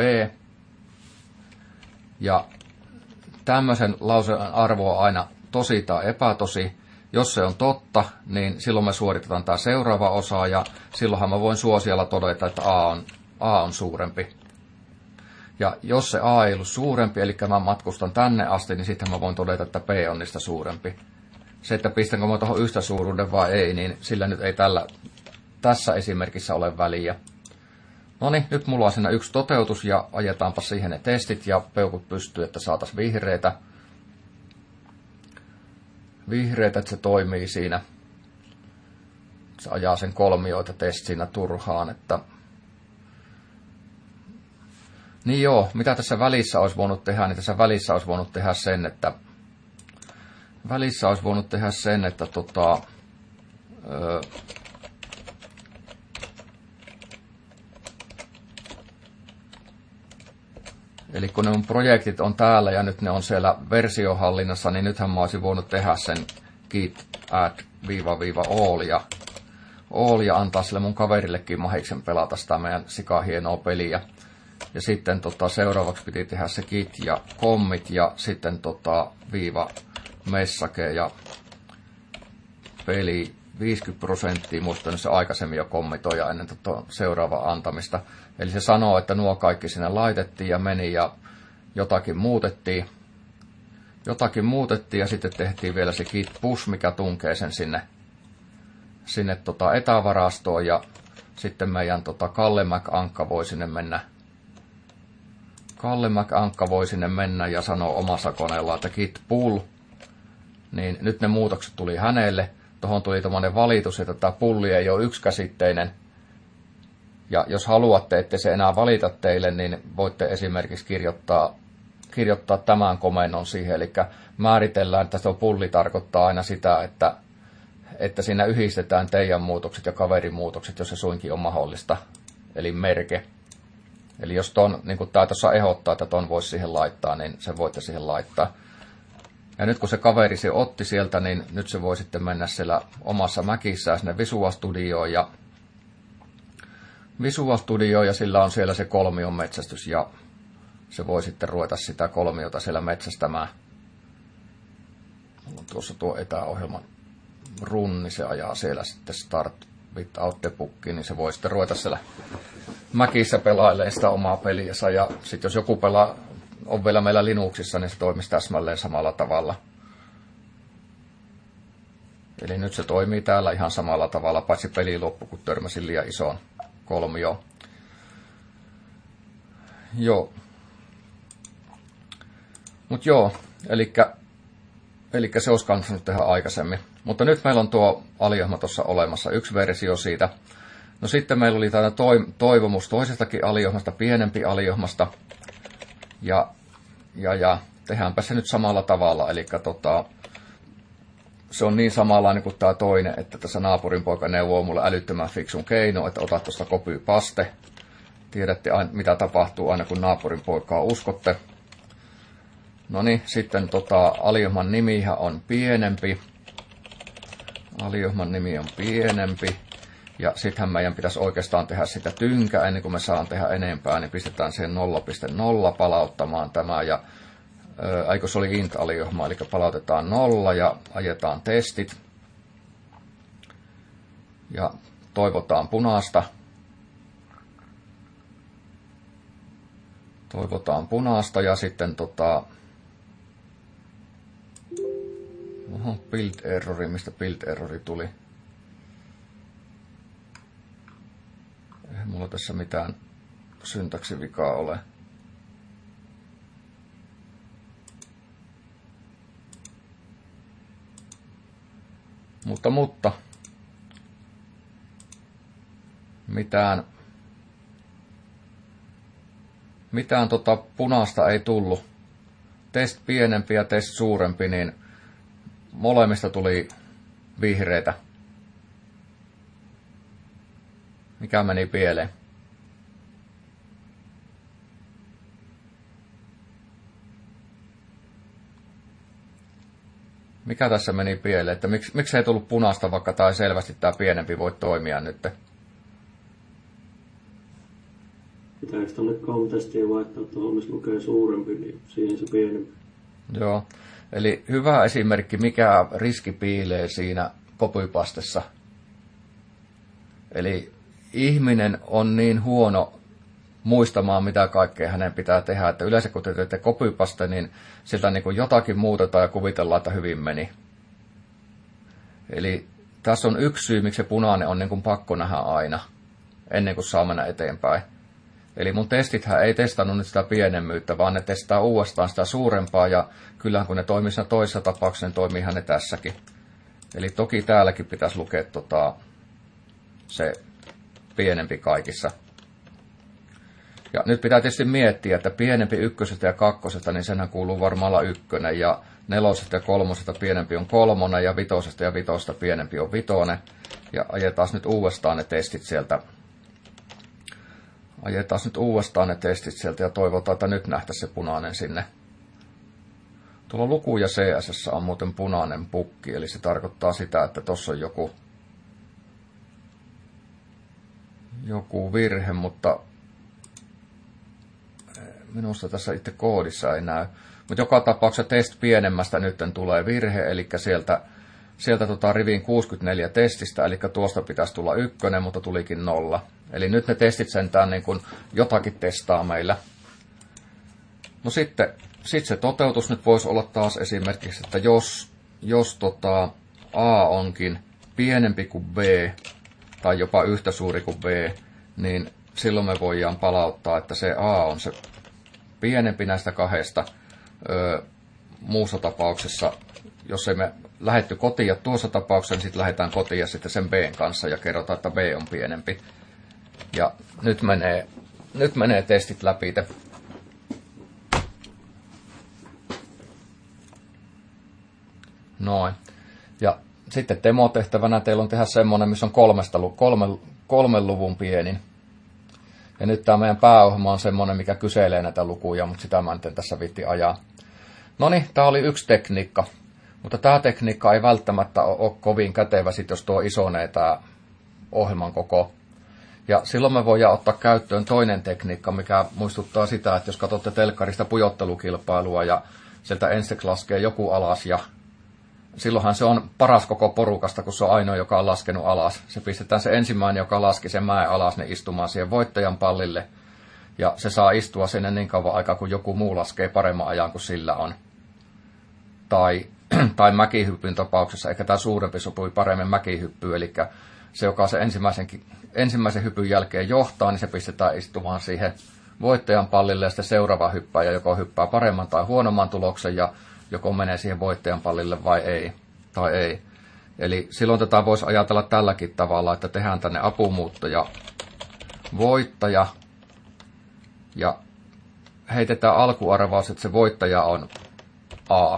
Speaker 1: Ja tämmöisen lauseen arvo on aina tosi tai epätosi. Jos se on totta, niin silloin me suoritetaan tämä seuraava osa, ja silloinhan mä voin suosialla todeta, että A on, A on suurempi. Ja jos se A ei ollut suurempi, eli mä matkustan tänne asti, niin sitten mä voin todeta, että B on niistä suurempi. Se, että pistänkö mä tuohon yhtä suuruuden vai ei, niin sillä nyt ei tällä, tässä esimerkissä ole väliä. No niin, nyt mulla on siinä yksi toteutus, ja ajetaanpa siihen ne testit, ja peukut pystyy, että saataisiin vihreitä. Vihreitä, että se toimii siinä. Se ajaa sen kolmioita test siinä turhaan, että... Niin joo, mitä tässä välissä olisi voinut tehdä, niin tässä välissä olisi voinut tehdä sen, että... Välissä olisi voinut tehdä sen, että tota... Öö, Eli kun ne mun projektit on täällä ja nyt ne on siellä versiohallinnassa, niin nythän mä olisin voinut tehdä sen git add viiva viiva all ja, all ja antaa sille mun kaverillekin mahiksen pelata sitä meidän sikahienoa peliä. Ja sitten tota, seuraavaksi piti tehdä se git ja commit ja sitten tota, viiva message ja peli viisikymmentä prosenttia, muistan se aikaisemmin jo kommentoja ennen tota seuraavaa antamista. Eli se sanoo, että nuo kaikki sinne laitettiin ja meni ja jotakin muutettiin. Jotakin muutettiin ja sitten tehtiin vielä se git push, mikä tunkee sen sinne, sinne tota etävarastoon. Ja sitten meidän tota Kalle McAnkka voi sinne mennä. Kalle McAnkka voi sinne mennä ja sanoo omassa koneella, että git pull. Niin nyt ne muutokset tuli hänelle. Tuohon tuli tommoinen valitus, että tämä pulli ei ole yksikäsitteinen. Ja jos haluatte, ette se enää valita teille, niin voitte esimerkiksi kirjoittaa, kirjoittaa tämän komennon siihen. Eli määritellään, että tuo pulli tarkoittaa aina sitä, että, että siinä yhdistetään teidän muutokset ja kaverin muutokset, jos se suinkin on mahdollista. Eli merke. Eli jos ton, niin kuin tämä tuossa ehdottaa, että ton voisi siihen laittaa, niin se voitte siihen laittaa. Ja nyt kun se kaveri se otti sieltä, niin nyt se voi sitten mennä siellä omassa Macissään sinne Visual Studioon ja Visual Studio ja sillä on siellä se kolmion metsästys ja se voi sitten ruveta sitä kolmiota siellä metsästämään. Mulla on tuossa tuo etäohjelman run, niin se ajaa siellä sitten Start Without Debugin, niin se voi sitten ruveta siellä Macissa pelailemaan sitä omaa peliänsä ja sitten jos joku pelaa on vielä meillä Linuxissa, niin se toimisi täsmälleen samalla tavalla. Eli nyt se toimii täällä ihan samalla tavalla, paitsi peli loppu, kun törmäsin liian isoon kolmioon. Joo. Mut joo, elikkä, elikkä se olisi kannattanut tehdä aikaisemmin. Mutta nyt meillä on tuo aliohjelma tuossa olemassa, yksi versio siitä. No sitten meillä oli tämä toivomus toisestakin aliohjelmasta, pienempi aliohjelmasta. Ja, ja, ja tehdäänpä se nyt samalla tavalla, eli tota, se on niin samanlainen kuin tämä toinen, että tässä naapurin poika neuvoo mulle älyttömän fiksun keino, että ota tuosta copy-paste. Tiedätte, mitä tapahtuu aina kun naapurin poikaa uskotte. No niin, sitten tota, aliohjelman nimihän on pienempi. Aliohjelman nimi on pienempi. Ja sittenhän meidän pitäisi oikeastaan tehdä sitä tynkä, ennen kuin me saan tehdä enempää, niin pistetään siihen nolla pilkku nolla palauttamaan tämä. Ja ää, eikö se oli int-aliohjelma, eli palautetaan nolla ja ajetaan testit. Ja toivotaan punaista. Toivotaan punaista ja sitten tota... Oho, build errori, mistä build errori tuli? Ei mulla tässä mitään syntaksivikaa ole. Mutta, mutta. Mitään. Mitään tota punaista ei tullut. Test pienempi ja test suurempi, niin molemmista tuli vihreitä. Mikä meni pieleen? Mikä tässä meni pieleen? Että miksi, miksi ei tullut punaista, vaikka tämä selvästi tämä pienempi voi toimia nyt?
Speaker 4: Pitääkö tuonne contestiin vaihtaa tuohon, missä lukee suurempi, niin siihen se pienempi?
Speaker 1: Joo. Eli hyvä esimerkki, mikä riski piilee siinä copypastessa. Eli ihminen on niin huono muistamaan, mitä kaikkea hänen pitää tehdä, että yleensä kun te teette copypaste, niin siltä niin kuin jotakin muutetaan ja kuvitellaan, että hyvin meni. Eli tässä on yksi syy, miksi se punainen on niin kuin pakko nähdä aina, ennen kuin saa mennä eteenpäin. Eli mun testithän ei testannut nyt sitä pienemmyyttä, vaan ne testaa uudestaan sitä suurempaa, ja kyllähän kun ne toimii siinä toisessa tapauksessa, niin toimiihan ne tässäkin. Eli toki täälläkin pitäisi lukea tota, se pienempi kaikissa. Ja nyt pitää tietysti miettiä, että pienempi ykkösestä ja kakkosesta, niin senhän kuuluu varmaan olla ykkönen, ja nelosesta ja kolmosesta pienempi on kolmonen, ja vitosesta ja vitosta pienempi on vitonen. Ja ajetaan nyt uudestaan ne testit sieltä. Ajetaan nyt uudestaan ne testit sieltä ja toivotaan, että nyt nähtäisiin se punainen sinne. Tuolla luku- ja C S S on muuten punainen pukki, eli se tarkoittaa sitä, että tuossa on joku, joku virhe, mutta minusta tässä itse koodissa ei näy. Mutta joka tapauksessa test pienemmästä nyt tulee virhe, eli sieltä, sieltä tota rivin kuusikymmentäneljä testistä, eli tuosta pitäisi tulla ykkönen, mutta tulikin nolla. Eli nyt ne testit sentään niin kuin jotakin testaa meillä. No sitten, sitten se toteutus nyt voisi olla taas esimerkiksi, että jos, jos tota A onkin pienempi kuin B, tai jopa yhtä suuri kuin B, niin silloin me voidaan palauttaa, että se A on se pienempi näistä kahdesta. Öö, muussa tapauksessa, jos ei me lähdetty kotiin ja tuossa tapauksessa, niin sitten lähdetään kotiin ja sitten sen B:n kanssa ja kerrotaan, että B on pienempi. Ja nyt menee, nyt menee testit läpi. Noin. Ja sitten demotehtävänä teillä on tehdä semmoinen, missä on kolmesta, kolme, kolmen luvun pienin. Ja nyt tämä meidän pääohjelma on semmoinen, mikä kyselee näitä lukuja, mutta sitä mä en tässä viitti ajaa. No niin, tämä oli yksi tekniikka. Mutta tämä tekniikka ei välttämättä ole kovin kätevä, sit jos tuo isonee tämä ohjelman koko. Ja silloin me voidaan ottaa käyttöön toinen tekniikka, mikä muistuttaa sitä, että jos katsotte telkkarista pujottelukilpailua ja sieltä ensiksi laskee joku alas ja silloinhan se on paras koko porukasta, kun se on ainoa, joka on laskenut alas. Se pistetään se ensimmäinen, joka laski sen mäen alas, niin istumaan siihen voittajan pallille. Ja se saa istua sinne niin kauan aikaa, kun joku muu laskee paremman ajan kuin sillä on. Tai, tai mäkihyppyn tapauksessa, eikä tämä suurempi sopui paremmin mäkihyppyyn, eli se, joka se ensimmäisen, ensimmäisen hypyn jälkeen johtaa, niin se pistetään istumaan siihen voittajan pallille, ja sitten seuraava hyppääjä joko hyppää paremman tai huonomman tuloksen, ja joko menee siihen voittajan pallille vai ei, tai ei. Eli silloin tätä voisi ajatella tälläkin tavalla, että tehdään tänne apumuuttoja voittaja, ja heitetään alkuarvaus, että se voittaja on A.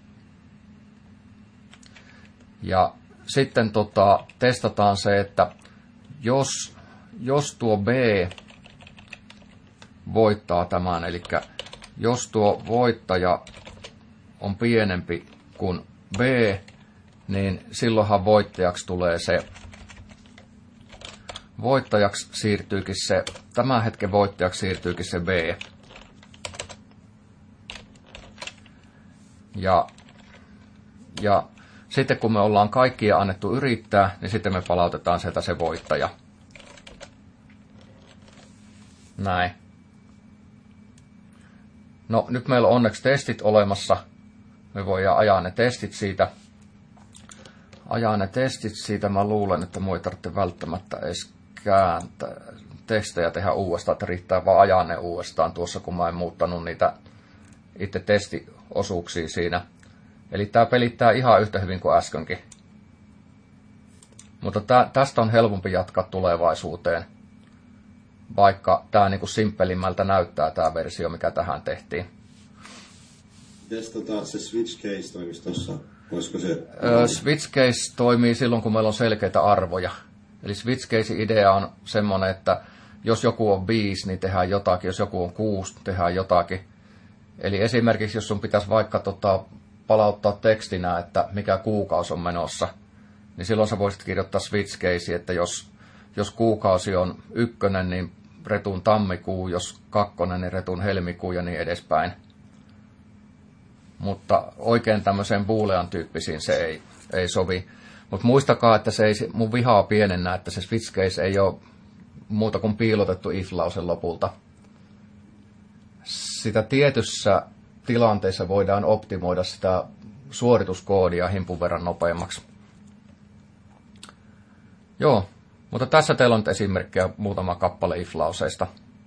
Speaker 1: Ja sitten tota, testataan se, että jos, jos tuo B voittaa tämän, eli jos tuo voittaja on pienempi kuin B, niin silloinhan voittajaksi tulee se, voittajaksi siirtyykin se, tämän hetken voittajaksi siirtyykin se B. Ja, ja sitten kun me ollaan kaikkia annettu yrittää, niin sitten me palautetaan sieltä se voittaja. Näin. No nyt meillä on onneksi testit olemassa. Me voidaan ajaa ne testit siitä. Ajaa ne testit siitä. Mä luulen, että mua ei tarvitse välttämättä edes kääntää testejä tehdä uudestaan, että riittää vaan ajaa ne uudestaan tuossa, kun mä en muuttanut niitä itse testiosuuksia siinä. Eli tää pelittää ihan yhtä hyvin kuin äskenkin. Mutta tää, tästä on helpompi jatkaa tulevaisuuteen, vaikka tää niinku simppelimmältä näyttää tää versio, mikä tähän tehtiin.
Speaker 2: Mites tota, se switch case toimisi tossa? Olisiko se...
Speaker 1: Öö, switch case toimii silloin, kun meillä on selkeitä arvoja. Eli switch case idea on semmoinen, että jos joku on viisi, niin tehdään jotakin. Jos joku on kuusi, tehdään jotakin. Eli esimerkiksi, jos sun pitäisi vaikka tota, palauttaa tekstinä, että mikä kuukausi on menossa, niin silloin sä voisit kirjoittaa switch case, että jos, jos kuukausi on ykkönen, niin retun tammikuu, jos kakkonen, niin retun helmikuu ja niin edespäin. mutta oikein tämmöiseen boolean tyyppisiin se ei, ei sovi. Mutta muistakaa, että se ei mun vihaa pienennä, että se switch case ei ole muuta kuin piilotettu if-lause lopulta. Sitä tietyssä tilanteessa voidaan optimoida sitä suorituskoodia himpun verran nopeammaksi. Joo, mutta tässä teillä on nyt esimerkkejä muutama kappale if-lauseista.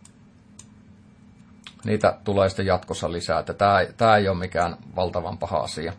Speaker 1: Niitä tulee sitten jatkossa lisää, että tämä, tämä ei ole mikään valtavan paha asia.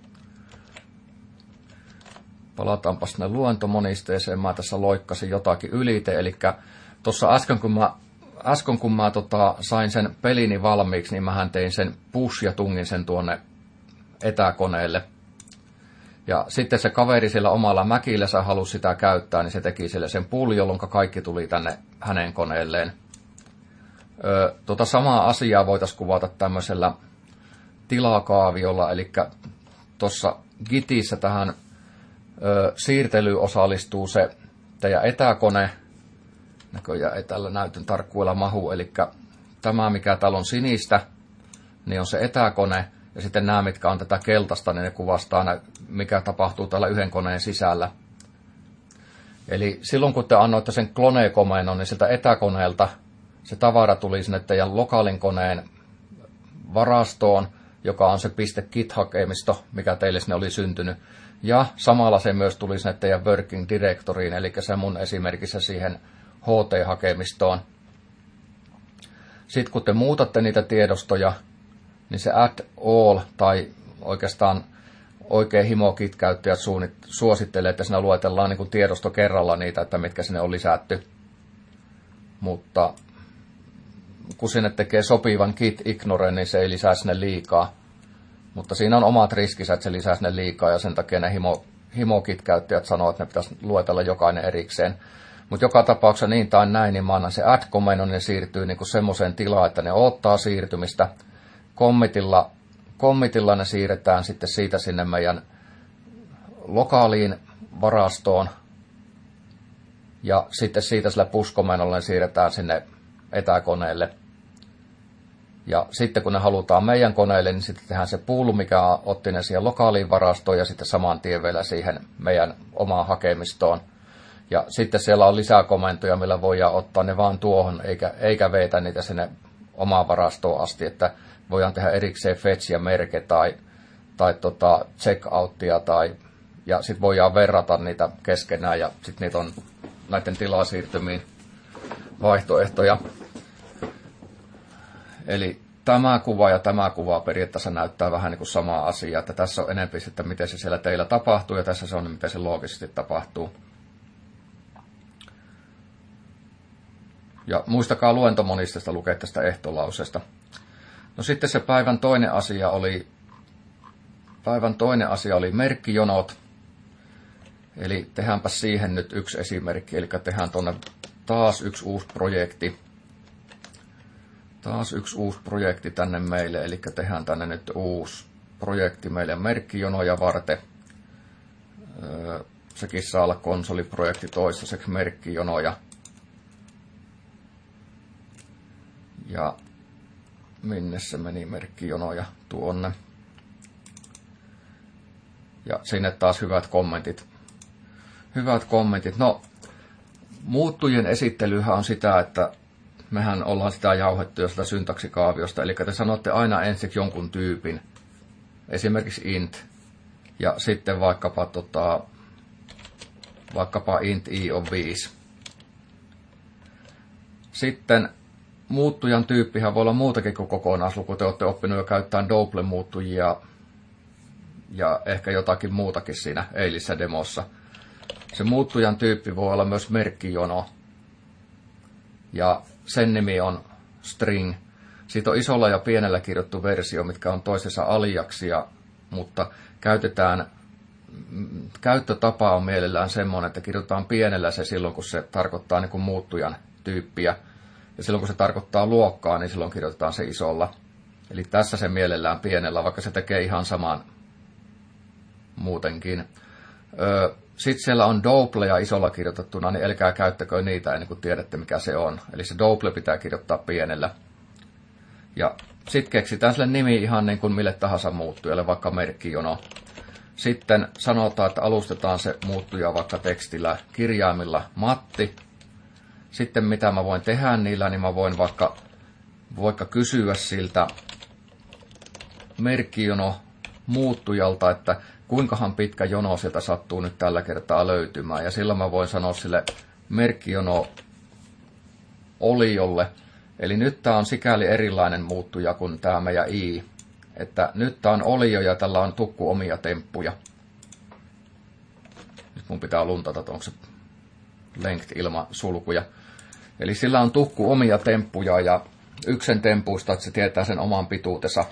Speaker 1: Palataanpa sinne luentomonisteeseen. Mä tässä loikkasin jotakin ylite, eli tuossa äsken kun mä, äsken, kun mä tota, sain sen pelini valmiiksi, niin mähän tein sen push ja tungin sen tuonne etäkoneelle. Ja sitten se kaveri siellä omalla Macillänsä halusi sitä käyttää, niin se teki sille sen pull, jolloin kaikki tuli tänne hänen koneelleen. Ö, tota samaa asiaa voitaisiin kuvata tämmöisellä tilakaaviolla, eli tuossa Gitissä tähän ö, siirtelyyn osallistuu se teidän etäkone. Näköjään ei tällä näytön tarkkuudella mahu, eli tämä mikä täällä on sinistä, niin on se etäkone. Ja sitten nämä, mitkä on tätä keltaista, niin ne kuvastaa, mikä tapahtuu täällä yhden koneen sisällä. Eli silloin, kun te annoitte sen clone-komennon, niin siltä etäkoneelta se tavara tuli sinne teidän lokaalin koneen varastoon, joka on se .git-hakemisto, mikä teille sinne oli syntynyt. Ja samalla se myös tuli sinne teidän working directoriin, eli se mun esimerkissä siihen H T-hakemistoon. Sitten kun te muutatte niitä tiedostoja, niin se add all, tai oikeastaan oikein HimoKit-käyttäjät suosittelee, että siinä luetellaan niin kuin tiedosto kerralla niitä, että mitkä sinne on lisätty. Mutta kun sinne tekee sopivan git ignore, niin se ei lisää sinne liikaa. Mutta siinä on omat riskinsä, että se lisää sinne liikaa, ja sen takia ne Himo, HimoKit-käyttäjät sanoo, että ne pitäisi luetella jokainen erikseen. Mutta joka tapauksessa niin tai näin, niin mä annan se add-komennon, niin ne siirtyy niin kuin semmoiseen tilaan, että ne odottaa siirtymistä. Commitilla, commitilla ne siirretään sitten siitä sinne meidän lokaaliin varastoon. Ja sitten siitä sillä push-komennolla ne siirretään sinne etäkoneelle. Ja sitten kun ne halutaan meidän koneelle, niin sitten tehdään se pull, mikä otti ne siihen lokaaliin varastoon ja sitten saman tien vielä siihen meidän omaan hakemistoon. Ja sitten siellä on lisää komentoja, millä voidaan ottaa ne vaan tuohon, eikä, eikä veitä niitä sinne omaan varastoon asti, että voidaan tehdä erikseen fetch ja merke tai, tai tota checkouttia tai, ja sitten voidaan verrata niitä keskenään ja sitten niitä on näiden tilasiirtymiin vaihtoehtoja. Eli tämä kuva ja tämä kuva periaatteessa näyttää vähän niin kuin samaa asiaa, että tässä on enemmän sitten miten se siellä teillä tapahtuu ja tässä se on miten se loogisesti tapahtuu. Ja muistakaa luentomonistesta lukea tästä ehtolauseesta. No sitten se päivän toinen asia oli, päivän toinen asia oli merkkijonot. Eli tehdäänpä siihen nyt yksi esimerkki, eli tehdään tuonne taas yksi uusi projekti. Taas yksi uusi projekti tänne meille, eli tehdään tänne nyt uusi projekti meille merkkijonoja varten. Sekin saa olla konsoliprojekti toistaiseksi merkkijonoja. Ja minne se meni merkkijonoja tuonne. Ja sinne taas hyvät kommentit. Hyvät kommentit. No, muuttujien esittelyhän on sitä, että mehän ollaan sitä jauhettu jo sitä syntaksikaaviosta. Eli te sanotte aina ensiksi jonkun tyypin. Esimerkiksi int. Ja sitten vaikkapa, tota, vaikkapa int i on viisi. Sitten muuttujan tyyppihän voi olla muutakin kuin kokonaisluku. Te olette oppinut jo käyttämään double-muuttujia ja ehkä jotakin muutakin siinä eilisessä demossa. Se muuttujan tyyppi voi olla myös merkkijono. Ja sen nimi on string. Siitä on isolla ja pienellä kirjoittu versio, mitkä on toisessa aliaksia, mutta käytetään, käyttötapa on mielellään semmoinen, että kirjoitetaan pienellä se silloin, kun se tarkoittaa niin kuin muuttujan tyyppiä. Ja silloin kun se tarkoittaa luokkaa, niin silloin kirjoitetaan se isolla. Eli tässä se mielellään pienellä, vaikka se tekee ihan saman muutenkin. Sitten siellä on doubleja isolla kirjoitettuna, niin älkää käyttäkö niitä ennen kuin tiedätte mikä se on. Eli se double pitää kirjoittaa pienellä. Ja sitten keksitään sille nimi ihan niin kuin mille tahansa muuttujalle, vaikka merkkijono. Sitten sanotaan, että alustetaan se muuttuja vaikka tekstillä kirjaimilla Matti. Sitten mitä mä voin tehdä niillä, niin mä voin vaikka, vaikka kysyä siltä merkkijono muuttujalta, että kuinkahan pitkä jono sieltä sattuu nyt tällä kertaa löytymään. Ja silloin mä voin sanoa sille merkkijono oliolle. Eli nyt tää on sikäli erilainen muuttuja kuin tämä meidän i. Että nyt tää on olio ja tällä on tukku omia temppuja. Nyt mun pitää luntata, että onko se length ilman sulkuja. Eli sillä on tukku omia temppuja ja yksen tempuista, että se tietää sen oman pituutensa.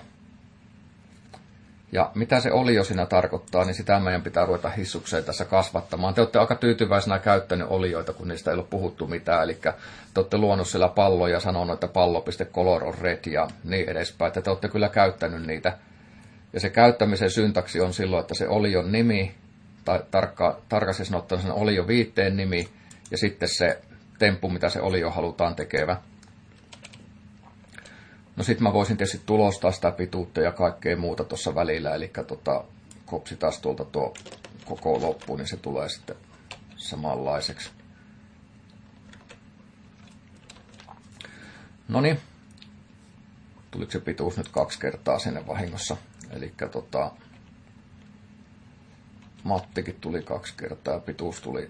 Speaker 1: Ja mitä se olio siinä tarkoittaa, niin sitä meidän pitää ruveta hissukseen tässä kasvattamaan. Te olette aika tyytyväisenä käyttänyt olioita, kun niistä ei ole puhuttu mitään. Eli te olette luonut siellä palloja ja sanonut, että pallo.color on red ja niin edespäin. Että te olette kyllä käyttänyt niitä. Ja se käyttämisen syntaksi on silloin, että se olion nimi, tai tarkka, tarkasti sanottuna sen olion viitteen nimi, ja sitten se temppu, mitä se olio halutaan tekevä. No sit mä voisin tietysti tulostaa sitä pituutta ja kaikkea muuta tuossa välillä, eli tota, kopsitaan tuolta tuo koko loppu, niin se tulee sitten samanlaiseksi. Noniin, tuliko se pituus nyt kaksi kertaa sinne vahingossa, eli tota, Mattikin tuli kaksi kertaa ja pituus tuli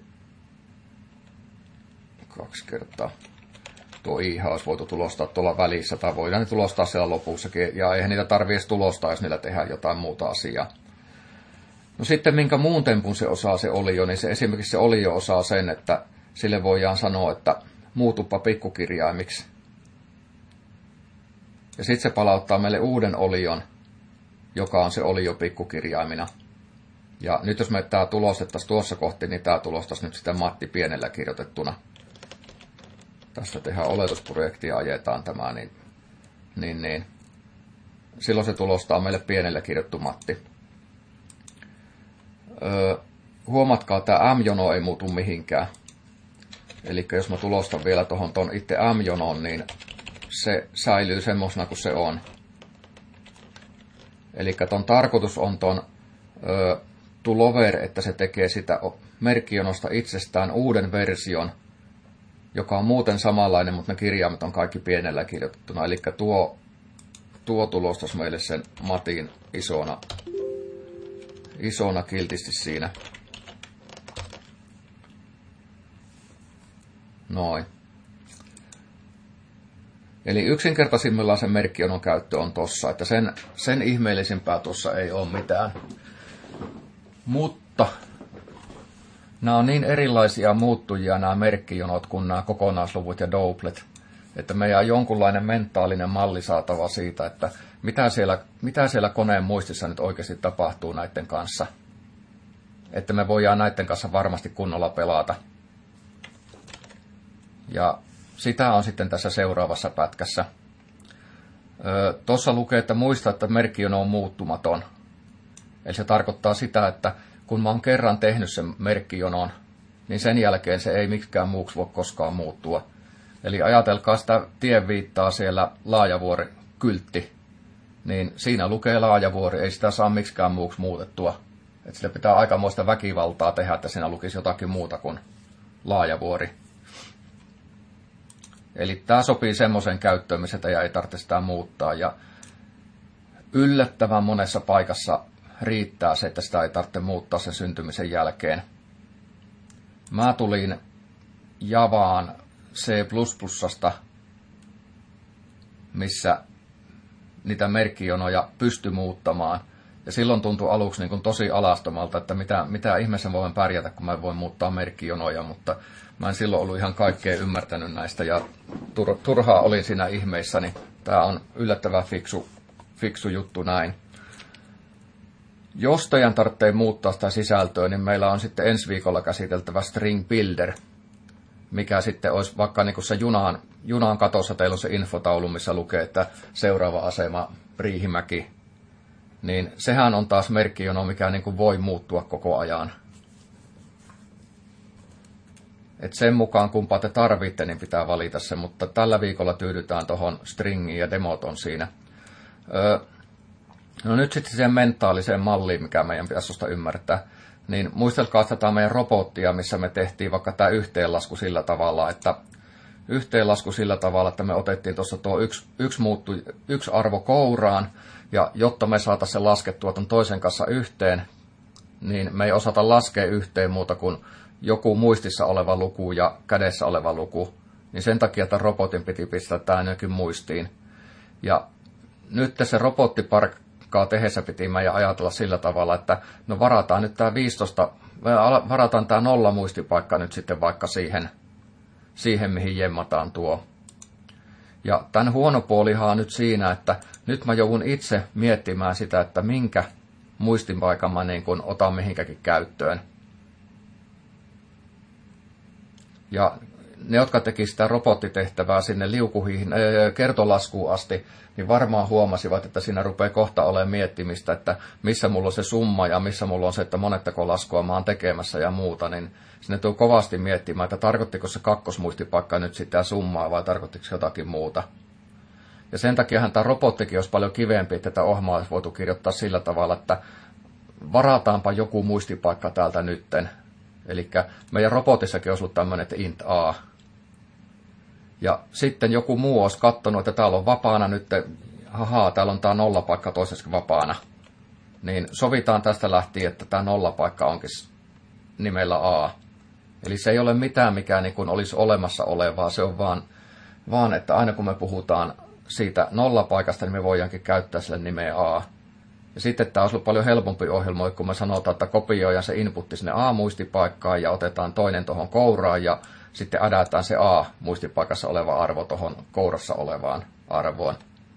Speaker 1: kaksi kertaa. Tuo i olisi voitu tulostaa tuolla välissä, tai voidaan ne tulostaa siellä lopussakin, ja eihän niitä tarvitse edes tulostaa, jos niillä tehdään jotain muuta asiaa. No sitten minkä muun tempun se osaa se olio, niin se esimerkiksi se olio osaa sen, että sille voidaan sanoa, että muutupa pikkukirjaimiksi. Ja sitten se palauttaa meille uuden olion, joka on se olio pikkukirjaimina. Ja nyt jos me tämä tulostettaisiin tuossa kohti, niin tämä tulostaisi nyt sitä Matti pienellä kirjoitettuna. Tästä tehdään oletusprojekti ja ajetaan tämä, niin, niin, niin. Silloin se tulostaa meille pienellä kirjoittu Matti. Öö, huomatkaa, että tämä M-jono ei muutu mihinkään. Eli jos mä tulostan vielä tuohon ton itse M-jonon, niin se säilyy semmoisena kuin se on. Eli ton tarkoitus on ton öö, tulover, että se tekee sitä merkkijonosta itsestään uuden version, joka on muuten samanlainen, mutta ne kirjaimet on kaikki pienellä kirjoitettuna. Eli tuo, tuo tulostas meille sen Matin isona, isona kiltisti siinä. Noin. Eli yksinkertaisimmillaan sen merkkionon käyttö on tossa, että sen, sen ihmeellisempää tuossa ei ole mitään. Mutta nämä on niin erilaisia muuttujia nämä merkkijonot kuin nämä kokonaisluvut ja doublet, että meidän on jonkunlainen mentaalinen malli saatava siitä, että mitä siellä, mitä siellä koneen muistissa nyt oikeasti tapahtuu näiden kanssa. Että me voidaan näiden kanssa varmasti kunnolla pelata. Ja sitä on sitten tässä seuraavassa pätkässä. Tuossa lukee, että muista, että merkkijono on muuttumaton. Eli se tarkoittaa sitä, että kun mä oon kerran tehnyt sen merkkijonon, niin sen jälkeen se ei miksikään muuksi voi koskaan muuttua. Eli ajatelkaa sitä tienviittaa siellä Laajavuori-kyltti, niin siinä lukee Laajavuori, ei sitä saa miksikään muuksi muutettua. Että sille pitää aikamoista väkivaltaa tehdä, että siinä lukisi jotakin muuta kuin Laajavuori. Eli tämä sopii semmoisen käyttöön, missä ei tarvitse sitä muuttaa. Ja yllättävän monessa paikassa riittää se, että sitä ei tarvitse muuttaa sen syntymisen jälkeen. Mä tulin Javaan C plus plusasta, missä niitä merkkijonoja pystyi muuttamaan. Ja silloin tuntui aluksi niin kuin tosi alastomalta, että mitä, mitä ihmeessä voin pärjätä, kun mä voin muuttaa merkkijonoja, mutta mä en silloin ollut ihan kaikkea ymmärtänyt näistä ja tur, turhaa olin siinä ihmeissäni. Tää on yllättävän fiksu, fiksu juttu näin. Jos teidän tarvitsee muuttaa sitä sisältöä, niin meillä on sitten ensi viikolla käsiteltävä String Builder, mikä sitten olisi vaikka niin kuin se junaan, junaan katossa teillä on se infotaulu, missä lukee, että seuraava asema Riihimäki. Niin sehän on taas merkkijono, mikä niin kuin voi muuttua koko ajan. Et sen mukaan kumpaa te tarvitte, niin pitää valita se, mutta tällä viikolla tyydytään tuohon stringiin ja demot on siinä. Öö, no nyt sitten siihen mentaaliseen malliin, mikä meidän pitäisi tuosta ymmärtää. Niin muistelkaa tätä meidän robottia, missä me tehtiin vaikka tämä yhteenlasku sillä tavalla, että yhteenlasku sillä tavalla, että me otettiin tuossa tuo yksi, yksi, muuttu, yksi arvo kouraan, ja jotta me saataisiin se laskettua ton toisen kanssa yhteen, niin me ei osata laskea yhteen muuta kuin joku muistissa oleva luku ja kädessä oleva luku, niin sen takia tämän robotin piti pistää tämä ainakin muistiin. Ja nyt se robottiparkkaa tehdessä piti meidän ajatella sillä tavalla, että no varataan nyt tämä viisitoista, varataan tämä nolla muistipaikka nyt sitten vaikka siihen, siihen mihin jemmataan tuo. Ja tämän huono puolihan on nyt siinä, että nyt mä joudun itse miettimään sitä, että minkä muistipaikan mä niin kun otan mihinkäkin käyttöön. Ja ne, jotka teki sitä robottitehtävää sinne liukuhiin, äh, kertolaskuun asti, niin varmaan huomasivat, että siinä rupeaa kohta olemaan miettimistä, että missä mulla on se summa ja missä mulla on se, että monettako laskua mä oon tekemässä ja muuta, niin sinne tuu kovasti miettimään, että tarkoittiko se kakkosmuistipaikka nyt sitä summaa vai tarkoittiko se jotakin muuta. Ja sen takiahan tämä robottikin olisi paljon kivempi, että tätä ohjelmaa olisi voitu kirjoittaa sillä tavalla, että varataanpa joku muistipaikka täältä nytten. Eli meidän robotissakin olisi ollut tämmöinen, että int a. Ja sitten joku muu olisi katsonut, että täällä on vapaana nyt, hahaa, täällä on tämä nollapaikka toisessa vapaana. Niin sovitaan tästä lähtien, että tämä nollapaikka onkin nimellä a. Eli se ei ole mitään, mikä niin kuin olisi olemassa olevaa, se on vaan, vaan, että aina kun me puhutaan siitä nollapaikasta, niin me voidaankin käyttää sille nimeä a. Ja sitten tämä olisi ollut paljon helpompi ohjelma, kun me sanotaan, että kopioidaan se inputti sinne A-muistipaikkaan ja otetaan toinen tuohon kouraan ja sitten ädätään se A-muistipaikassa oleva arvo tuohon kourassa olevaan arvoon.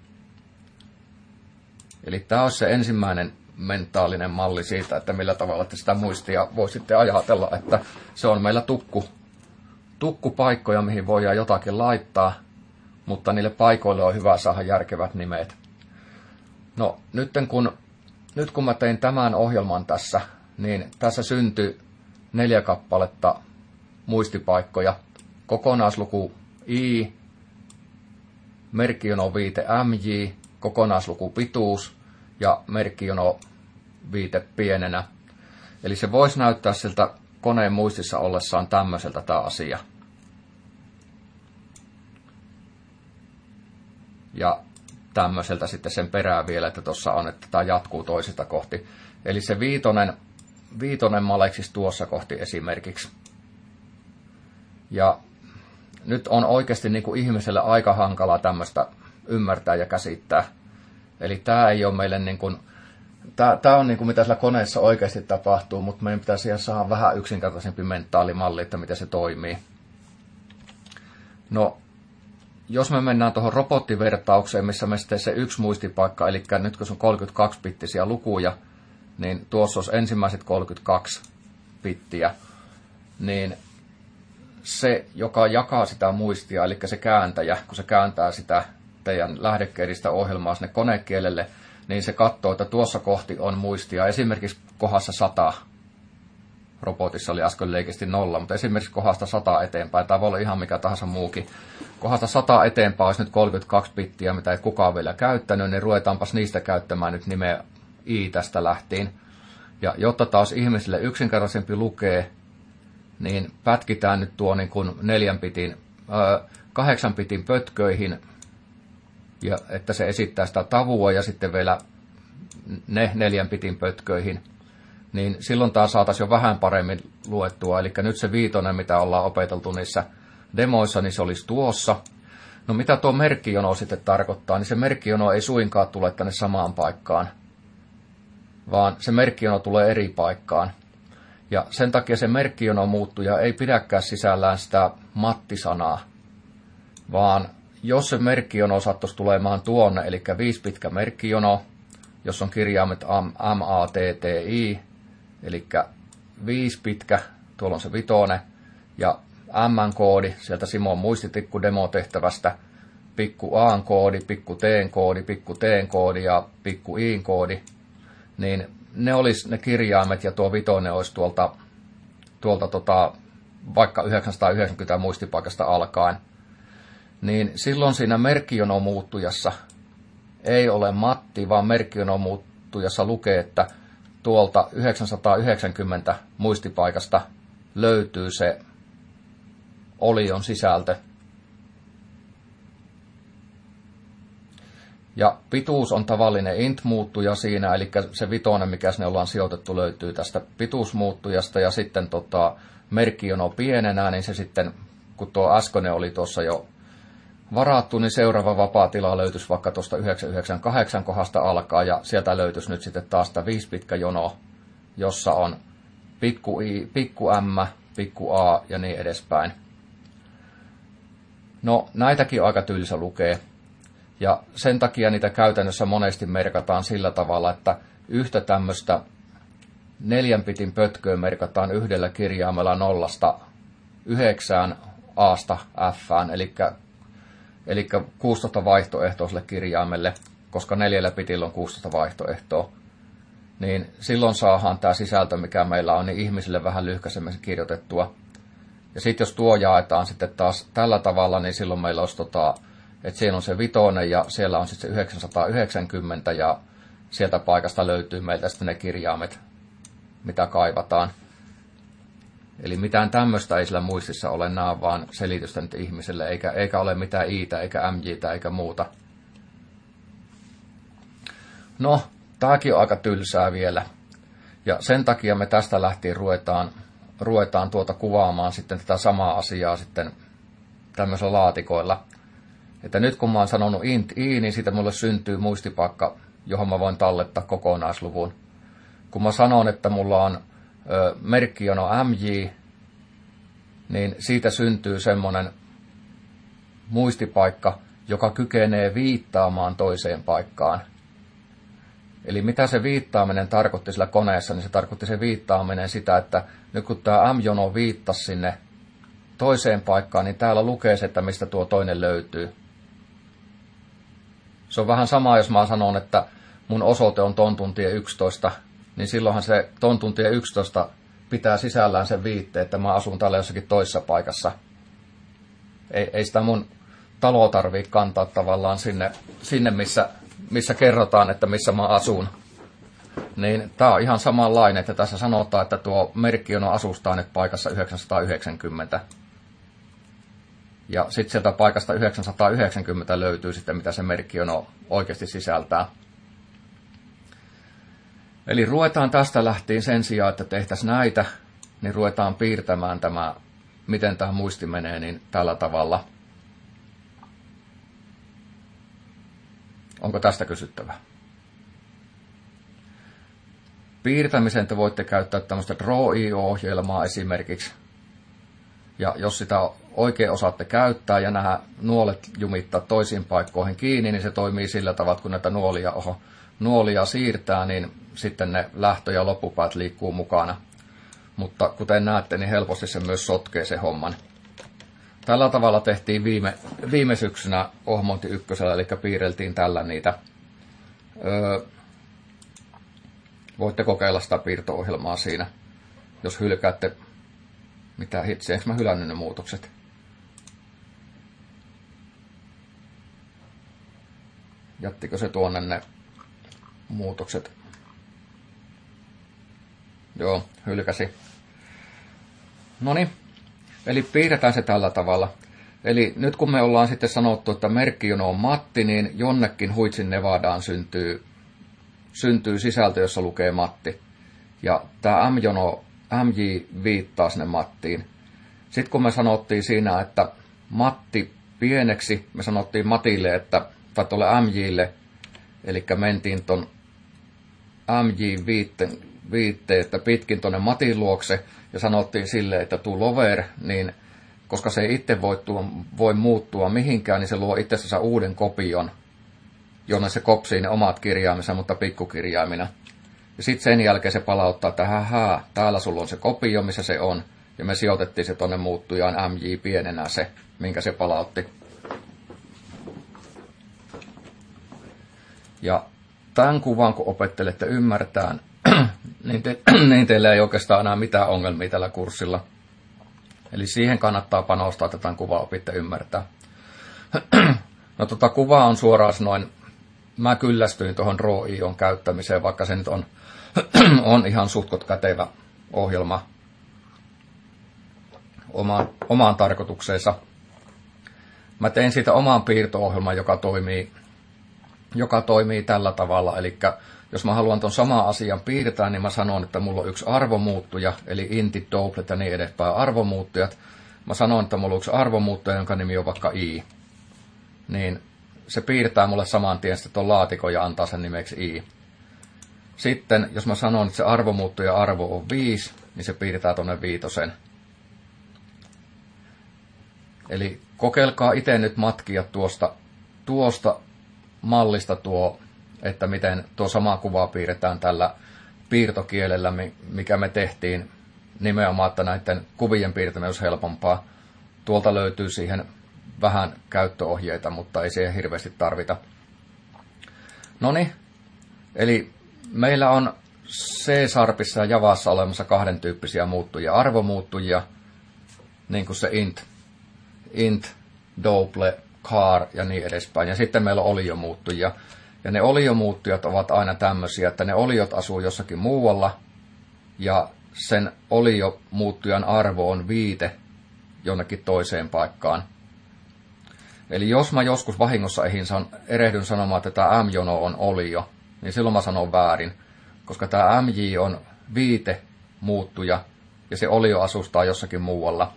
Speaker 1: Eli tämä olisi se ensimmäinen mentaalinen malli siitä, että millä tavalla te sitä muistia voi sitten ajatella, että se on meillä tukku, tukkupaikkoja, mihin voidaan jotakin laittaa, mutta niille paikoille on hyvä saada järkevät nimet. No nyt kun, nyt kun mä tein tämän ohjelman tässä, niin tässä syntyi neljä kappaletta muistipaikkoja. Kokonaisluku I, merkkijono viite M J, kokonaisluku pituus ja merkkijono viite pienenä. Eli se voisi näyttää siltä koneen muistissa ollessaan tämmöiseltä tämä asia. Ja tämmöiseltä sitten sen perään vielä, että tuossa on, että tämä jatkuu toisesta kohti. Eli se viitonen, viitonen maleksis tuossa kohti esimerkiksi. Ja nyt on oikeasti niin kuin ihmiselle aika hankalaa tämmöistä ymmärtää ja käsittää. Eli tämä ei ole meille niin kuin, tämä, tämä on niin kuin mitä sillä koneessa oikeasti tapahtuu, mutta meidän pitäisi siihen saada vähän yksinkertaisempi mentaalimalli, että miten se toimii. No, jos me mennään tuohon robottivertaukseen, missä me sitten se yksi muistipaikka, eli nyt kun se on kolmekymmentäkaksi bittisiä lukuja, niin tuossa olisi ensimmäiset kolmekymmentäkaksi bittiä, niin se, joka jakaa sitä muistia, eli se kääntäjä, kun se kääntää sitä teidän lähdekeelistä ohjelmaa sinne konekielelle, niin se katsoo, että tuossa kohti on muistia. Esimerkiksi kohdassa sata, robotissa oli äsken leikisti nolla, mutta esimerkiksi kohdasta sata eteenpäin, tämä voi olla ihan mikä tahansa muukin. Kohdasta sata eteenpäin olisi nyt kolmekymmentäkaksi bittiä, mitä ei kukaan vielä käyttänyt, niin ruvetaanpas niistä käyttämään nyt nimeä I tästä lähtien. Ja jotta taas ihmisille yksinkertaisempi lukee, niin pätkitään nyt tuo niin kuin neljän bitin, äh, kahdeksan bitin pötköihin, ja että se esittää sitä tavua ja sitten vielä ne neljän bitin pötköihin, niin silloin taas saataisiin jo vähän paremmin luettua. Eli nyt se viitonen, mitä ollaan opeteltu niissä demoissa, niin se olisi tuossa. No mitä tuo merkkijono sitten tarkoittaa, niin se merkkijono ei suinkaan tule tänne samaan paikkaan, vaan se merkkijono tulee eri paikkaan. Ja sen takia se merkkijono muuttuja ei pidäkään sisällään sitä mattisanaa, vaan jos se merkkijono sattuisi tulemaan tuonne, eli viisi pitkä merkkijono, jos on kirjaimet M A T T I, eli viisi pitkä, tuolla on se vitone, ja M-koodi, sieltä Simon muistitikku demotehtävästä, pikku A-koodi, pikku T-koodi, pikku T-koodi ja pikku I-koodi, niin ne olisi ne kirjaimet ja tuo vitone olisi tuolta, tuolta tota vaikka yhdeksänsataayhdeksänkymmentä muistipaikasta alkaen, niin silloin siinä merkkijonomuuttujassa ei ole matti, vaan merkkijonomuuttujassa lukee, että tuolta yhdeksänsataayhdeksänkymmentä muistipaikasta löytyy se olion sisältö. Ja pituus on tavallinen int-muuttuja siinä, eli se vitonen, mikä sinne ollaan sijoitettu, löytyy tästä pituusmuuttujasta, ja sitten tota, merkkijono pienenä, niin se sitten, kun tuo äskeinen oli tuossa jo varattu, niin seuraava vapaa tila löytyisi vaikka tuosta yhdeksänsataayhdeksänkymmentäkahdeksan kohdasta alkaa, ja sieltä löytyisi nyt sitten taas tämä viisi pitkä jono, jossa on pikku i, pikku m, pikku a ja niin edespäin. No, näitäkin on aika tylsä lukee. Ja sen takia niitä käytännössä monesti merkataan sillä tavalla, että yhtä tämmöistä neljän pitin pötköä merkataan yhdellä kirjaimella nollasta yhdeksään aasta fään, eli, eli kuusitoista vaihtoehtoiselle kirjaimelle, koska neljällä pitillä on kuusitoista vaihtoehtoa. Niin silloin saadaan tämä sisältö, mikä meillä on, niin ihmisille vähän lyhkäisemmin kirjoitettua. Ja sitten jos tuo jaetaan sitten taas tällä tavalla, niin silloin meillä olisi tota, että siellä on se vitonen ja siellä on sitten se yhdeksänsataayhdeksänkymmentä ja sieltä paikasta löytyy meiltä sitten ne kirjaimet, mitä kaivataan. Eli mitään tämmöistä ei sillä muistissa ole, nämä vaan selitystä nyt ihmiselle, eikä, eikä ole mitään iitä, eikä mjtä, eikä muuta. No, tämäkin on aika tylsää vielä. Ja sen takia me tästä lähtien ruvetaan, ruvetaan tuota kuvaamaan sitten tätä samaa asiaa sitten tämmöisillä laatikoilla. Että nyt kun mä oon sanonut int i, niin siitä mulle syntyy muistipaikka, johon mä voin tallettaa kokonaisluvun. Kun mä sanon, että mulla on ö, merkkijono mj, niin siitä syntyy semmoinen muistipaikka, joka kykenee viittaamaan toiseen paikkaan. Eli mitä se viittaaminen tarkoitti sillä koneessa, niin se tarkoitti se viittaaminen sitä, että nyt kun tämä m-jono viittasi sinne toiseen paikkaan, niin täällä lukee se, että mistä tuo toinen löytyy. Se on vähän sama, jos mä sanon, että mun osoite on Tontuntie yksitoista, niin silloinhan se Tontuntie yksitoista pitää sisällään sen viitteen, että mä asun täällä jossakin toisessa paikassa. Ei, ei sitä mun taloa tarvitse kantaa tavallaan sinne, sinne missä, missä kerrotaan, että missä mä asun. Niin tää on ihan samanlainen, että tässä sanotaan, että tuo merkkijono asustaa nyt paikassa yhdeksänsataayhdeksänkymmentä. Ja sitten sieltä paikasta yhdeksänsataayhdeksänkymmentä löytyy sitten, mitä se merkkijono oikeasti sisältää. Eli ruvetaan tästä lähtien sen sijaan, että tehtäisiin näitä, niin ruvetaan piirtämään tämä, miten tämä muisti menee, niin tällä tavalla. Onko tästä kysyttävää? Piirtämiseen te voitte käyttää tämmöistä Draw piste io-ohjelmaa esimerkiksi. Ja jos sitä oikein osaatte käyttää ja nämä nuolet jumittaa toisiin paikkoihin kiinni, niin se toimii sillä tavalla, kun näitä nuolia, oho, nuolia siirtää, niin sitten ne lähtö- ja loppupäät liikkuu mukana. Mutta kuten näette, niin helposti se myös sotkee se homman. Tällä tavalla tehtiin viime, viime syksynä Ohmonti ykkösellä, eli piirreltiin tällä niitä. Öö, voitte kokeilla sitä piirto-ohjelmaa siinä, jos hylkäätte. Mitä hitsiä, eikö mä hylännyt ne muutokset? Jättikö se tuonne ne muutokset? Joo, hylkäsi. Noniin, eli piirretään se tällä tavalla. Eli nyt kun me ollaan sitten sanottu, että merkkijono on Matti, niin jonnekin Huitsin Nevadaan syntyy, syntyy sisältö, jossa lukee Matti. Ja tämä M-jono mj viittaa sinne Mattiin. Sitten kun me sanottiin siinä, että Matti pieneksi, me sanottiin Matille, että, tai tuolle mjille, eli mentiin ton mj viitteen, viitteen että pitkin tuonne Matin luokse, ja sanottiin sille, että tuu lover, niin koska se ei itse voi, tuo, voi muuttua mihinkään, niin se luo itsessään uuden kopion, jonne se kopsii ne omat kirjaimensa, mutta pikkukirjaimina. Ja sitten sen jälkeen se palauttaa, että hähää, täällä sulla on se kopio, missä se on. Ja me sijoitettiin se tonne muuttujaan mj pienenä se, minkä se palautti. Ja tämän kuvan, kun opettelette ymmärtään, niin, te, niin teillä ei oikeastaan enää mitään ongelmia tällä kurssilla. Eli siihen kannattaa panostaa, että tämän kuvaa opitte ymmärtää. No tota kuvaa on suoraan sanoen, mä kyllästyin tuohon RAW-ion käyttämiseen, vaikka se nyt on, on ihan suhtkot kätevä ohjelma omaan, omaan tarkoitukseensa. Mä tein siitä oman piirto-ohjelman, joka toimii, joka toimii tällä tavalla. Eli jos mä haluan tuon saman asian piirtää, niin mä sanon, että mulla on yksi arvomuuttuja, eli intit, doublet ja niin edespäin arvomuuttujat. Mä sanon, että mulla on yksi arvomuuttuja, jonka nimi on vaikka i. Niin se piirtää mulle saman tien sitten tuon laatikon ja antaa sen nimeksi i. Sitten, jos mä sanon, että se arvomuuttuja arvo on viisi, niin se piirtää tuonne viitosen. Eli kokeilkaa itse nyt matkia tuosta, tuosta mallista tuo, että miten tuo sama kuva piirretään tällä piirtokielellä, mikä me tehtiin nimenomaan, että näiden kuvien piirtäminen olisi helpompaa. Tuolta löytyy siihen vähän käyttöohjeita, mutta ei siihen hirveästi tarvita. Noniin, eli meillä on C-Sharpissa ja Javassa olemassa kahden tyyppisiä muuttujia, arvomuuttujia, niin kuin se int, int, double, char ja niin edespäin. Ja sitten meillä on oliomuuttujia. Ja ne oliomuuttujat ovat aina tämmöisiä, että ne oliot asuu jossakin muualla, ja sen oliomuuttujan arvo on viite jonnekin toiseen paikkaan. Eli jos mä joskus vahingossa erehdyn sanomaan, että tämä M-jono on olio, niin silloin mä sanon väärin, koska tämä M J on viite muuttuja, ja se olio asustaa jossakin muualla.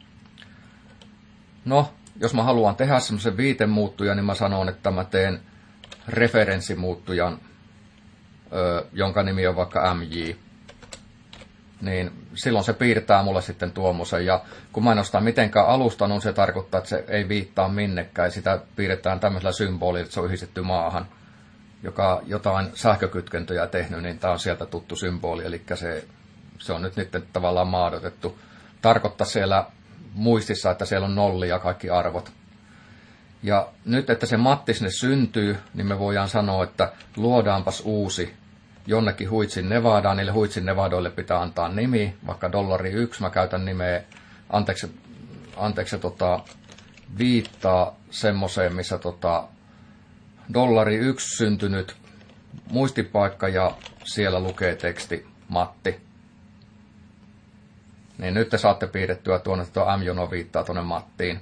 Speaker 1: No, jos mä haluan tehdä semmoisen viitemuuttuja, niin mä sanon, että mä teen referenssimuuttujan, jonka nimi on vaikka M J. Niin silloin se piirtää mulle sitten tuommoisen. Ja kun mä en ostaa mitenkään alusta, niin se tarkoittaa, että se ei viittaa minnekään. Sitä piirretään tämmöisellä symbolilla, että se on yhdistetty maahan. Joka jotain sähkökytkentöjä tehnyt, niin tämä on sieltä tuttu symboli. Eli se, se on nyt, nyt tavallaan maadotettu. Tarkoittaa siellä muistissa, että siellä on nolli ja kaikki arvot. Ja nyt, että se matti sinne syntyy, niin me voidaan sanoa, että luodaanpas uusi jonnekin Huitsin Nevadaan. Niille Huitsin Nevadoille pitää antaa nimi, vaikka dollari yksi. Mä käytän nimeä, anteeksi, anteeksi tota, viittaa semmoiseen, missä tota, dollari yksi syntynyt muistipaikka ja siellä lukee teksti Matti. Niin nyt te saatte piirrettyä tuonne, että tuo M-jono viittaa tuonne Mattiin.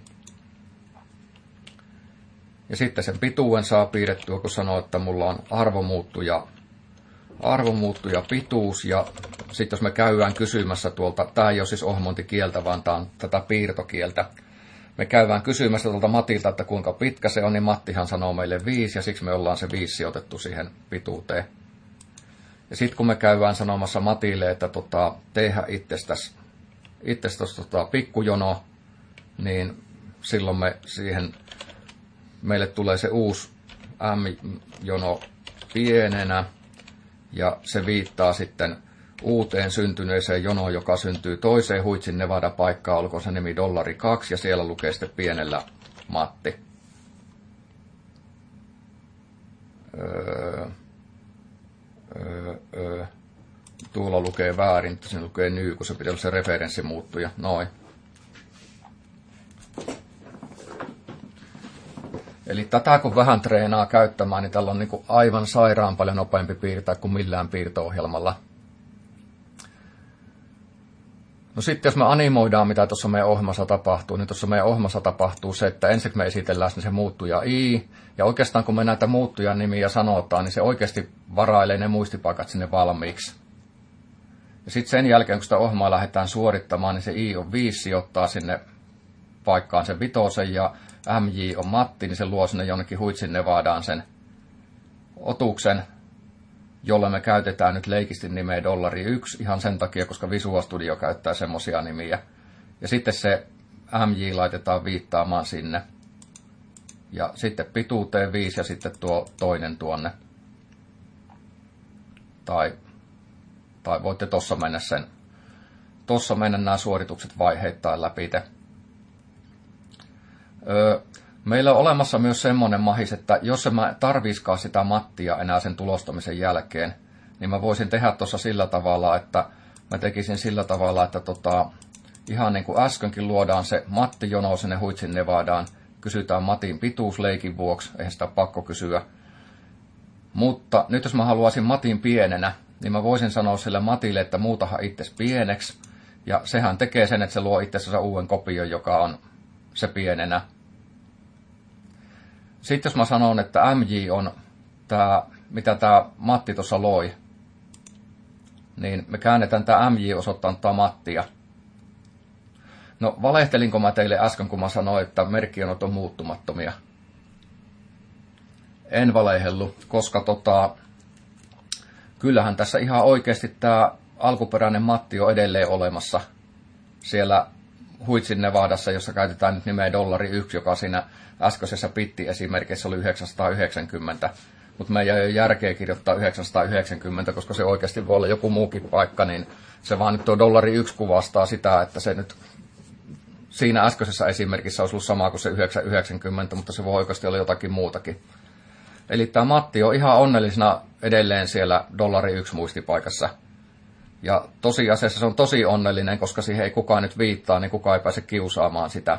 Speaker 1: Ja sitten sen pituuden saa piirrettyä, kun sanoo, että mulla on arvomuuttuja, arvomuuttuja pituus. Ja sitten jos me käydään kysymässä tuolta, tämä ei ole siis ohjelmointikieltä, vaan tämä on tätä piirtokieltä. Me käydään kysymässä tuolta Matilta, että kuinka pitkä se on, niin Mattihan sanoo meille viisi, ja siksi me ollaan se viisi sijoitettu siihen pituuteen. Ja sitten kun me käydään sanomassa Matille, että tota, tehdä itsestäsi itsestäsi tota, pikkujono, niin silloin me siihen, meille tulee se uusi M-jono pienenä, ja se viittaa sitten uuteen syntyneeseen jonoon, joka syntyy toiseen Huitsin Nevada-paikkaan, olkoon se nimi dollari kaksi, ja siellä lukee sitten pienellä Matti. Öö, öö, öö. Tuolla lukee väärin, että siinä lukee ny, kun se pitää olla se referenssimuuttuja. Noin. Eli tätä kun vähän treenaa käyttämään, niin tällä on niin kuin aivan sairaan paljon nopeampi piirtää kuin millään piirto-ohjelmalla. No sitten jos me animoidaan, mitä tuossa meidän ohjelmassa tapahtuu, niin tuossa meidän ohjelmassa tapahtuu se, että ensin me esitellään se muuttuja i, ja oikeastaan kun me näitä muuttujan nimiä sanotaan, niin se oikeasti varailee ne muistipaikat sinne valmiiksi. Ja sitten sen jälkeen, kun sitä ohjelmaa lähdetään suorittamaan, niin se i on viisi, sijoittaa sinne paikkaan sen vitosen, ja M J on Matti, niin se luo sinne jonnekin Huitsin Nevadaan sen otuksen, jolle me käytetään nyt leikisti nimeä dollari yksi ihan sen takia, koska Visual Studio käyttää semmoisia nimiä. Ja sitten se M J laitetaan viittaamaan sinne. Ja sitten pituuteen viisi ja sitten tuo toinen tuonne. Tai, tai voitte tossa mennä sen. Tossa mennä nämä suoritukset vaiheittain läpi te. Öö, Meillä on olemassa myös semmoinen mahis, että jos mä tarviskaan sitä mattia enää sen tulostamisen jälkeen, niin mä voisin tehdä tuossa sillä tavalla, että mä tekisin sillä tavalla, että tota, ihan niin kuin äskenkin luodaan se Matti-jono sinne Huitsin Nevadaan. Kysytään Matin pituus leikin vuoksi, eihän sitä pakko kysyä. Mutta nyt jos mä haluaisin Matin pienenä, niin mä voisin sanoa sille Matille, että muutahan itses pieneksi. Ja sehän tekee sen, että se luo itsensä uuden kopion, joka on se pienenä. Sitten jos mä sanon, että M J on tämä, mitä tämä Matti tuossa loi, niin me käännetään tämä M J osoittaa Mattia. No valehtelinko mä teille äsken, kun mä sanoin, että merkkijonot on muuttumattomia? En valehellu, koska tota, kyllähän tässä ihan oikeasti tämä alkuperäinen Matti on edelleen olemassa siellä Huitsin Nevadassa, jossa käytetään nyt nimeä dollari yksi, joka siinä äskeisessä bitti-esimerkissä oli yhdeksänsataayhdeksänkymmentä. Mutta meidän ei ole järkeä kirjoittaa yhdeksänsataayhdeksänkymmentä, koska se oikeasti voi olla joku muukin paikka, niin se vaan nyt tuo dollari yksi kuvastaa sitä, että se nyt siinä äskeisessä esimerkissä olisi ollut sama kuin se yhdeksänsataayhdeksänkymmentä, mutta se voi oikeasti olla jotakin muutakin. Eli tämä Matti on ihan onnellisena edelleen siellä dollari yksi muistipaikassa. Ja tosiasiassa se on tosi onnellinen, koska siihen ei kukaan nyt viittaa, niin kukaan ei pääse kiusaamaan sitä.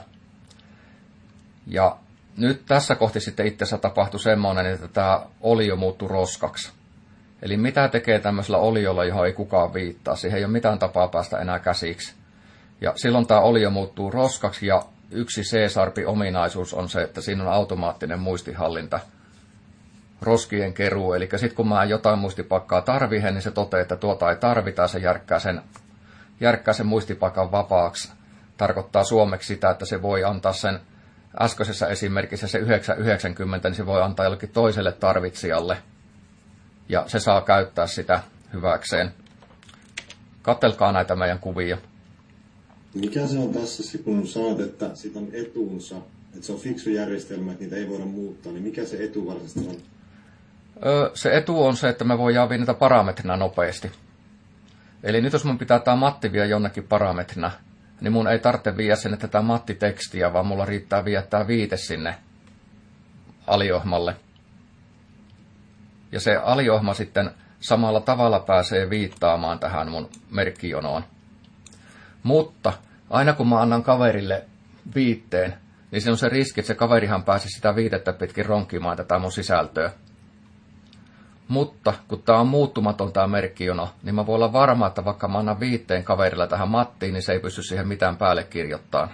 Speaker 1: Ja nyt tässä kohti sitten itse asiassa tapahtui semmoinen, että tämä olio muuttui roskaksi. Eli mitä tekee tämmöisellä oliolla, johon ei kukaan viittaa? Siihen ei ole mitään tapaa päästä enää käsiksi. Ja silloin tämä olio muuttuu roskaksi, ja yksi C-sarpi-ominaisuus on se, että siinä on automaattinen muistihallinta. Roskien keruu, eli sitten kun mä jotain muistipakkaa tarvihen, niin se toteaa, että tuota ei tarvita, ja se järkkää sen, järkkää sen muistipakan vapaaksi. Tarkoittaa suomeksi sitä, että se voi antaa sen äskeisessä esimerkissä se yhdeksänsataayhdeksänkymmentä, niin se voi antaa jollekin toiselle tarvitsijalle, ja se saa käyttää sitä hyväkseen. Kattelkaa näitä meidän kuvia.
Speaker 2: Mikä se on tässä, kun sanot, että siitä on etuunsa, että se on fiksu järjestelmä, että niitä ei voida muuttaa, niin mikä se etu varsinaisesti on?
Speaker 1: Öö, se etu on se, että me voidaan viedä niitä parametrina nopeasti. Eli nyt jos mun pitää tämä Matti viedä jonnekin parametrina, niin mun ei tarvitse viedä sinne tätä Matti-tekstiä, vaan mulla riittää viedä tämä viite sinne aliohmalle. Ja se aliohma sitten samalla tavalla pääsee viittaamaan tähän mun merkkijonoon. Mutta aina kun mä annan kaverille viitteen, niin se on se riski, että se kaverihan pääsi sitä viitettä pitkin ronkimaan tätä mun sisältöä. Mutta kun tää on muuttumaton tää merkkijono, niin mä voin olla varma, että vaikka mä annan viitteen kaverilla tähän Mattiin, niin se ei pysty siihen mitään päälle kirjoittamaan.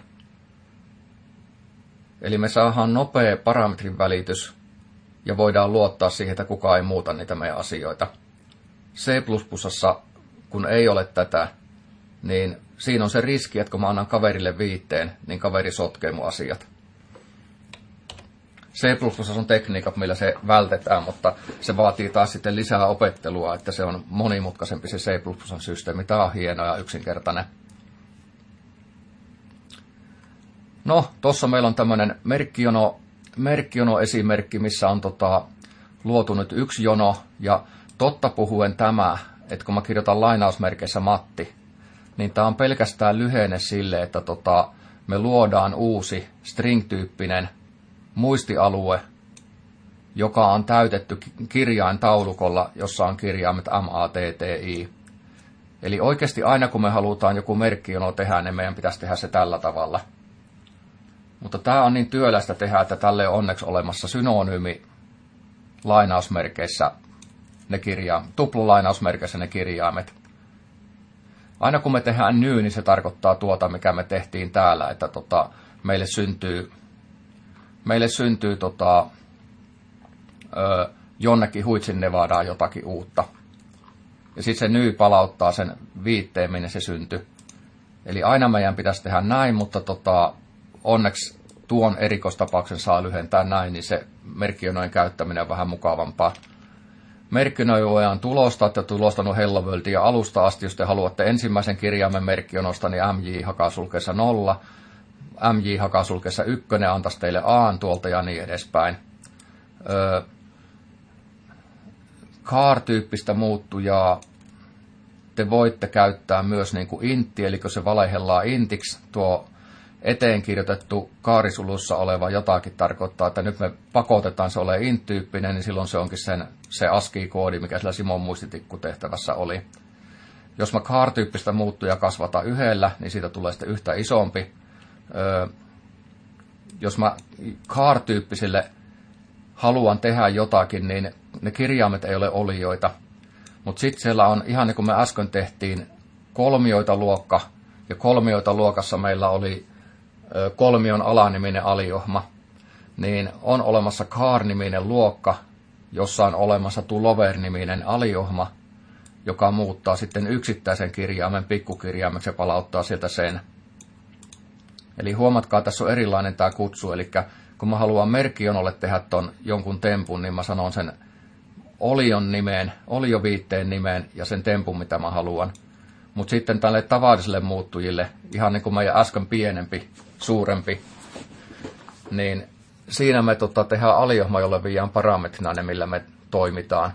Speaker 1: Eli me saadaan nopea parametrin välitys ja voidaan luottaa siihen, että kukaan ei muuta niitä meidän asioita. C plus plus:ssa, kun ei ole tätä, niin siinä on se riski, että kun mä annan kaverille viitteen, niin kaveri sotkee mun asiat. C plus plus on tekniikat, millä se vältetään, mutta se vaatii taas sitten lisää opettelua, että se on monimutkaisempi se C plus plus systeemi. Tämä on hieno ja yksinkertainen. No, tuossa meillä on tämmöinen merkkijono, merkkijono-esimerkki, missä on tota, luotu nyt yksi jono, ja totta puhuen tämä, että kun mä kirjoitan lainausmerkeissä Matti, niin tämä on pelkästään lyhenne sille, että tota, me luodaan uusi string-tyyppinen muistialue, joka on täytetty kirjaintaulukolla, jossa on kirjaimet M A T T I. Eli oikeasti aina kun me halutaan joku merkkijono tehdä, niin meidän pitäisi tehdä se tällä tavalla. Mutta tämä on niin työlästä tehdä, että tälle on onneksi olemassa synonyymi lainausmerkeissä ne kirjaimet, tuplulainausmerkeissä ne kirjaimet. Aina kun me tehdään ny, niin se tarkoittaa tuota, mikä me tehtiin täällä, että tota, meille syntyy, meille syntyy tota, ö, jonnekin Huitsin Nevadaan jotakin uutta. Ja sitten se ny palauttaa sen viitteen, minne se syntyi. Eli aina meidän pitäisi tehdä näin, mutta tota, onneksi tuon erikoistapauksen saa lyhentää näin, niin se merkkijonojen käyttäminen on vähän mukavampaa. Merkkijonoja voidaan tulostaa, että tulostanut Hello Worldia alusta asti, jos te haluatte ensimmäisen kirjaimen merkkijonosta, niin M J hakasulkeessa nolla, M J hakasulkeessa ykkönen antaisi teille A tuolta ja niin edespäin. Öö, Car-tyyppistä muuttujaa te voitte käyttää myös niin kuin intti, eli kun se valehellaan intiksi, tuo eteen kirjoitettu kaarisulussa oleva jotakin tarkoittaa, että nyt me pakotetaan se olemaan int-tyyppinen, niin silloin se onkin sen, se ASCII-koodi, mikä sillä Simon muistitikkutehtävässä oli. Jos mä char-tyyppistä muuttujaa kasvatan yhdellä, niin siitä tulee sitten yhtä isompi. Öö, jos mä char-tyyppisille haluan tehdä jotakin, niin ne kirjaimet ei ole olioita. Mutta sitten siellä on, ihan niin kuin me äsken tehtiin, kolmioita luokka. Ja kolmioita luokassa meillä oli ö, kolmion alaniminen aliohma. Niin on olemassa char-niminen luokka, jossa on olemassa to-lower-niminen aliohma, joka muuttaa sitten yksittäisen kirjaimen pikkukirjaimeksi ja palauttaa sieltä sen. Eli huomatkaa, tässä on erilainen tämä kutsu, eli kun mä haluan merkkionolle tehdä ton jonkun tempun, niin mä sanon sen olion nimeen, olioviitteen nimeen ja sen tempun, mitä mä haluan. Mutta sitten tälle tavalliselle muuttujille, ihan niin kuin meidän äsken pienempi, suurempi, niin siinä me tota, tehdään aliohma, jolle viiään parametrina ne, millä me toimitaan.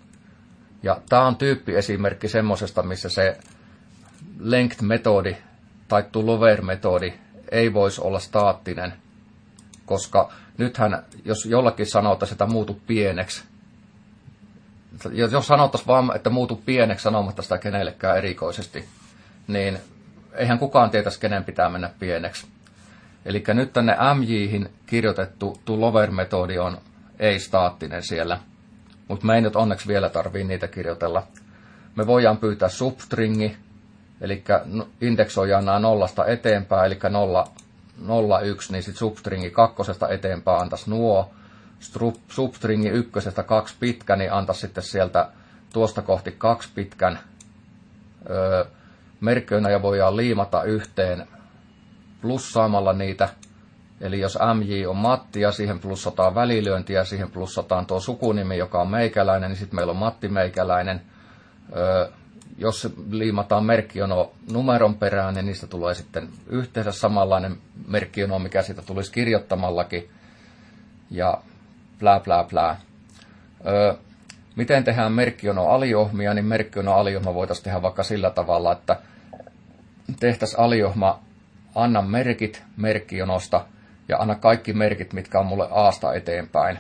Speaker 1: Ja tämä on tyyppiesimerkki semmoisesta, missä se length-metodi tai to-lower-metodi ei voisi olla staattinen, koska nythän, jos jollakin sanotaan, että muutu pieneksi, jos sanottaisiin vaan, että muutu pieneksi sanomatta sitä kenellekään erikoisesti, niin eihän kukaan tietäisi, kenen pitää mennä pieneksi. Eli nyt tänne M J:hin kirjoitettu to-lower-metodi on ei-staattinen siellä, mutta me ei nyt onneksi vielä tarvitse niitä kirjoitella. Me voidaan pyytää substringi, eli indeksoidaan nämä nollasta eteenpäin, eli nolla, nolla, yksi, niin sitten substringi kakkosesta eteenpäin antaisi nuo. Substringi ykkösestä kaksi pitkä, niin antaisi sitten sieltä tuosta kohti kaksi pitkän. Öö, merkkejä voidaan liimata yhteen plussaamalla niitä. Eli jos M J on Matti ja siihen plussataan välilyöntiä ja siihen plussataan tuo sukunimi, joka on meikäläinen, niin sitten meillä on Matti meikäläinen. Öö, jos liimataan merkkijono numeron perään, niin niistä tulee sitten yhteensä samanlainen merkkijono, mikä siitä tulisi kirjoittamallakin. Ja plää, plää, plää. Öö, miten tehdään merkkiono-aliohmia, niin merkkiono-aliohma voitaisiin tehdä vaikka sillä tavalla, että tehtäisiin aliohma, anna merkit merkkionosta ja anna kaikki merkit, mitkä on mulle A:sta eteenpäin.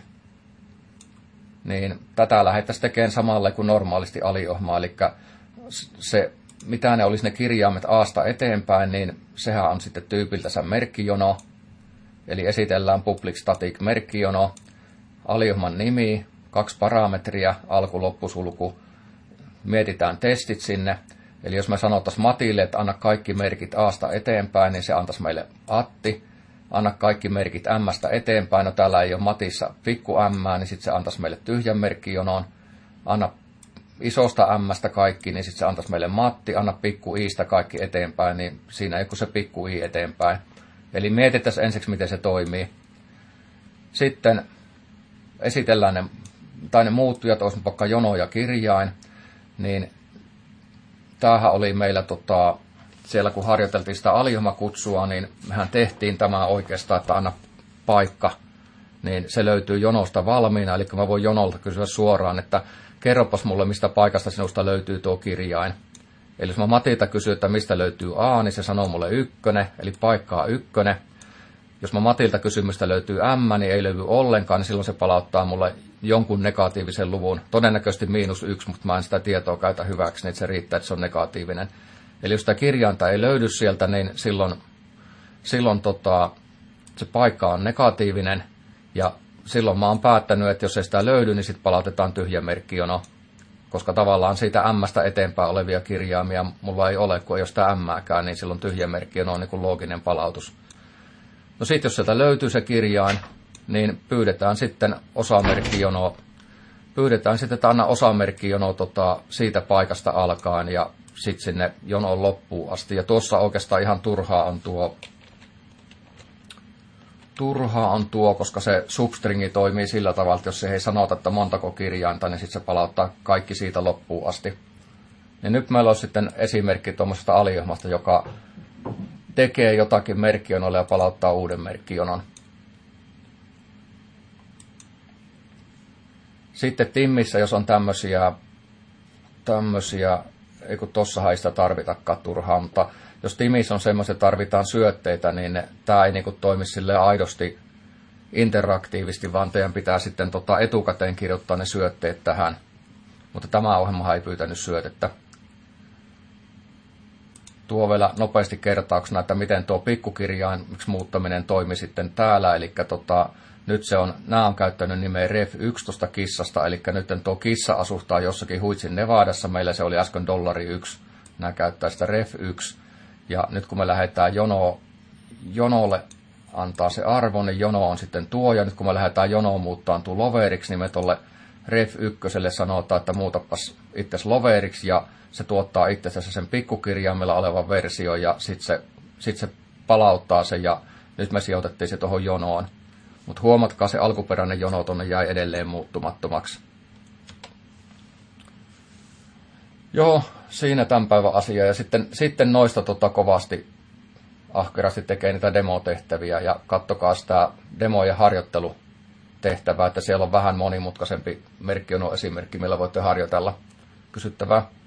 Speaker 1: Niin tätä lähdettäisiin tekemään samalle kuin normaalisti aliohmaa, eli se, mitä ne olisi ne kirjaimet A:sta eteenpäin, niin sehän on sitten tyypiltänsä merkkijono, eli esitellään public static merkkijono, aliohman nimi, kaksi parametria, alku, loppusulku, mietitään testit sinne. Eli jos me sanottaisiin Matille, että anna kaikki merkit A:sta eteenpäin, niin se antaisi meille Atti. Anna kaikki merkit M:stä eteenpäin, no täällä ei ole Matissa pikku M, niin sitten se antaisi meille tyhjän merkkijonon. Anna isosta M:stä kaikki, niin sitten se antaisi meille Matti. Anna pikku I:stä kaikki eteenpäin, niin siinä ei ole se pikku I eteenpäin. Eli mietitään ensiksi, miten se toimii. Sitten esitellään ne, tai ne muuttujat, olisi vaikka jono ja kirjain, niin tämähän oli meillä tota, siellä, kun harjoiteltiin sitä aliohmakutsua, niin mehän tehtiin tämä oikeastaan, että anna paikka, niin se löytyy jonosta valmiina, eli mä voin jonolta kysyä suoraan, että kerropas mulle, mistä paikasta sinusta löytyy tuo kirjain. Eli jos mä Matilta kysyn, että mistä löytyy A, niin se sanoo mulle ykkönen, eli paikkaa ykkönen. Jos mä Matilta kysyn, mistä löytyy M, niin ei löydy ollenkaan, niin silloin se palauttaa mulle jonkun negatiivisen luvun. Todennäköisesti miinus yksi, mutta mä en sitä tietoa käytä hyväksi, niin se riittää, että se on negatiivinen. Eli jos sitä kirjainta ei löydy sieltä, niin silloin, silloin tota, se paikka on negatiivinen. Ja silloin mä oon päättänyt, että jos ei sitä löydy, niin sitten palautetaan tyhjä merkkijono. Koska tavallaan siitä M:stä eteenpäin olevia kirjaimia mulla ei ole, kun ei ole sitä M:kään, niin silloin tyhjä merkkijono on niin kuin looginen palautus. No sitten jos sieltä löytyy se kirjain, niin pyydetään sitten osamerkkijono, pyydetään sitten, että anna osamerkkijono tota, siitä paikasta alkaen ja sitten sinne jonon loppuun asti. Ja tuossa oikeastaan ihan turhaa on tuo, turhaa on tuo, koska se substringi toimii sillä tavalla, että jos se ei sanota, että montako kirjainta, niin sitten se palauttaa kaikki siitä loppuun asti. Ja nyt meillä on sitten esimerkki tuommoisesta aliohmasta, joka tekee jotakin merkkijonolle ja palauttaa uuden merkkijonon. Sitten Timmissä, jos on tämmöisiä, tämmöisiä ei kun tossahan ei sitä tarvitakaan turhaan, mutta jos Timissä on semmoisia, että tarvitaan syötteitä, niin tämä ei niinku toimi silleen aidosti interaktiivisesti, vaan teidän pitää sitten tota etukäteen kirjoittaa ne syötteet tähän. Mutta tämä ohjelma ei pyytänyt syötettä. tuo vielä nopeasti kertauksena, että miten tuo pikkukirjain miksi muuttaminen toimi sitten täällä. Eli tota, nyt se on, nämä on käyttänyt nimeä ref yksi tuosta kissasta, eli nyt tuo kissa asustaa jossakin Huitsin Nevadassa. Meillä se oli äsken dollari yksi. Nämä käyttää sitä ref yksi. Ja nyt kun me lähdetään jono, jonolle antaa se arvo, niin jono on sitten tuo. Ja nyt kun me lähdetään jonoon muuttaa tuo loveriksi, niin me tuolle ref ykköselle sanotaan, että muutapas itsesi loveriksi. Ja se tuottaa itsensä sen pikkukirjaimella olevan versio. Ja sitten se, sit se palauttaa sen. Ja nyt me sijoitettiin se tuohon jonoon. Mutta huomatkaa, se alkuperäinen jono tuonne jäi edelleen muuttumattomaksi. Joo, siinä tämän päivän asia. Ja sitten, sitten noista tota kovasti ahkerasti tekee niitä demotehtäviä. Ja kattokaa sitä demo- ja harjoittelutehtävää, että siellä on vähän monimutkaisempi merkki on esimerkki, millä voitte harjoitella. Kysyttävää.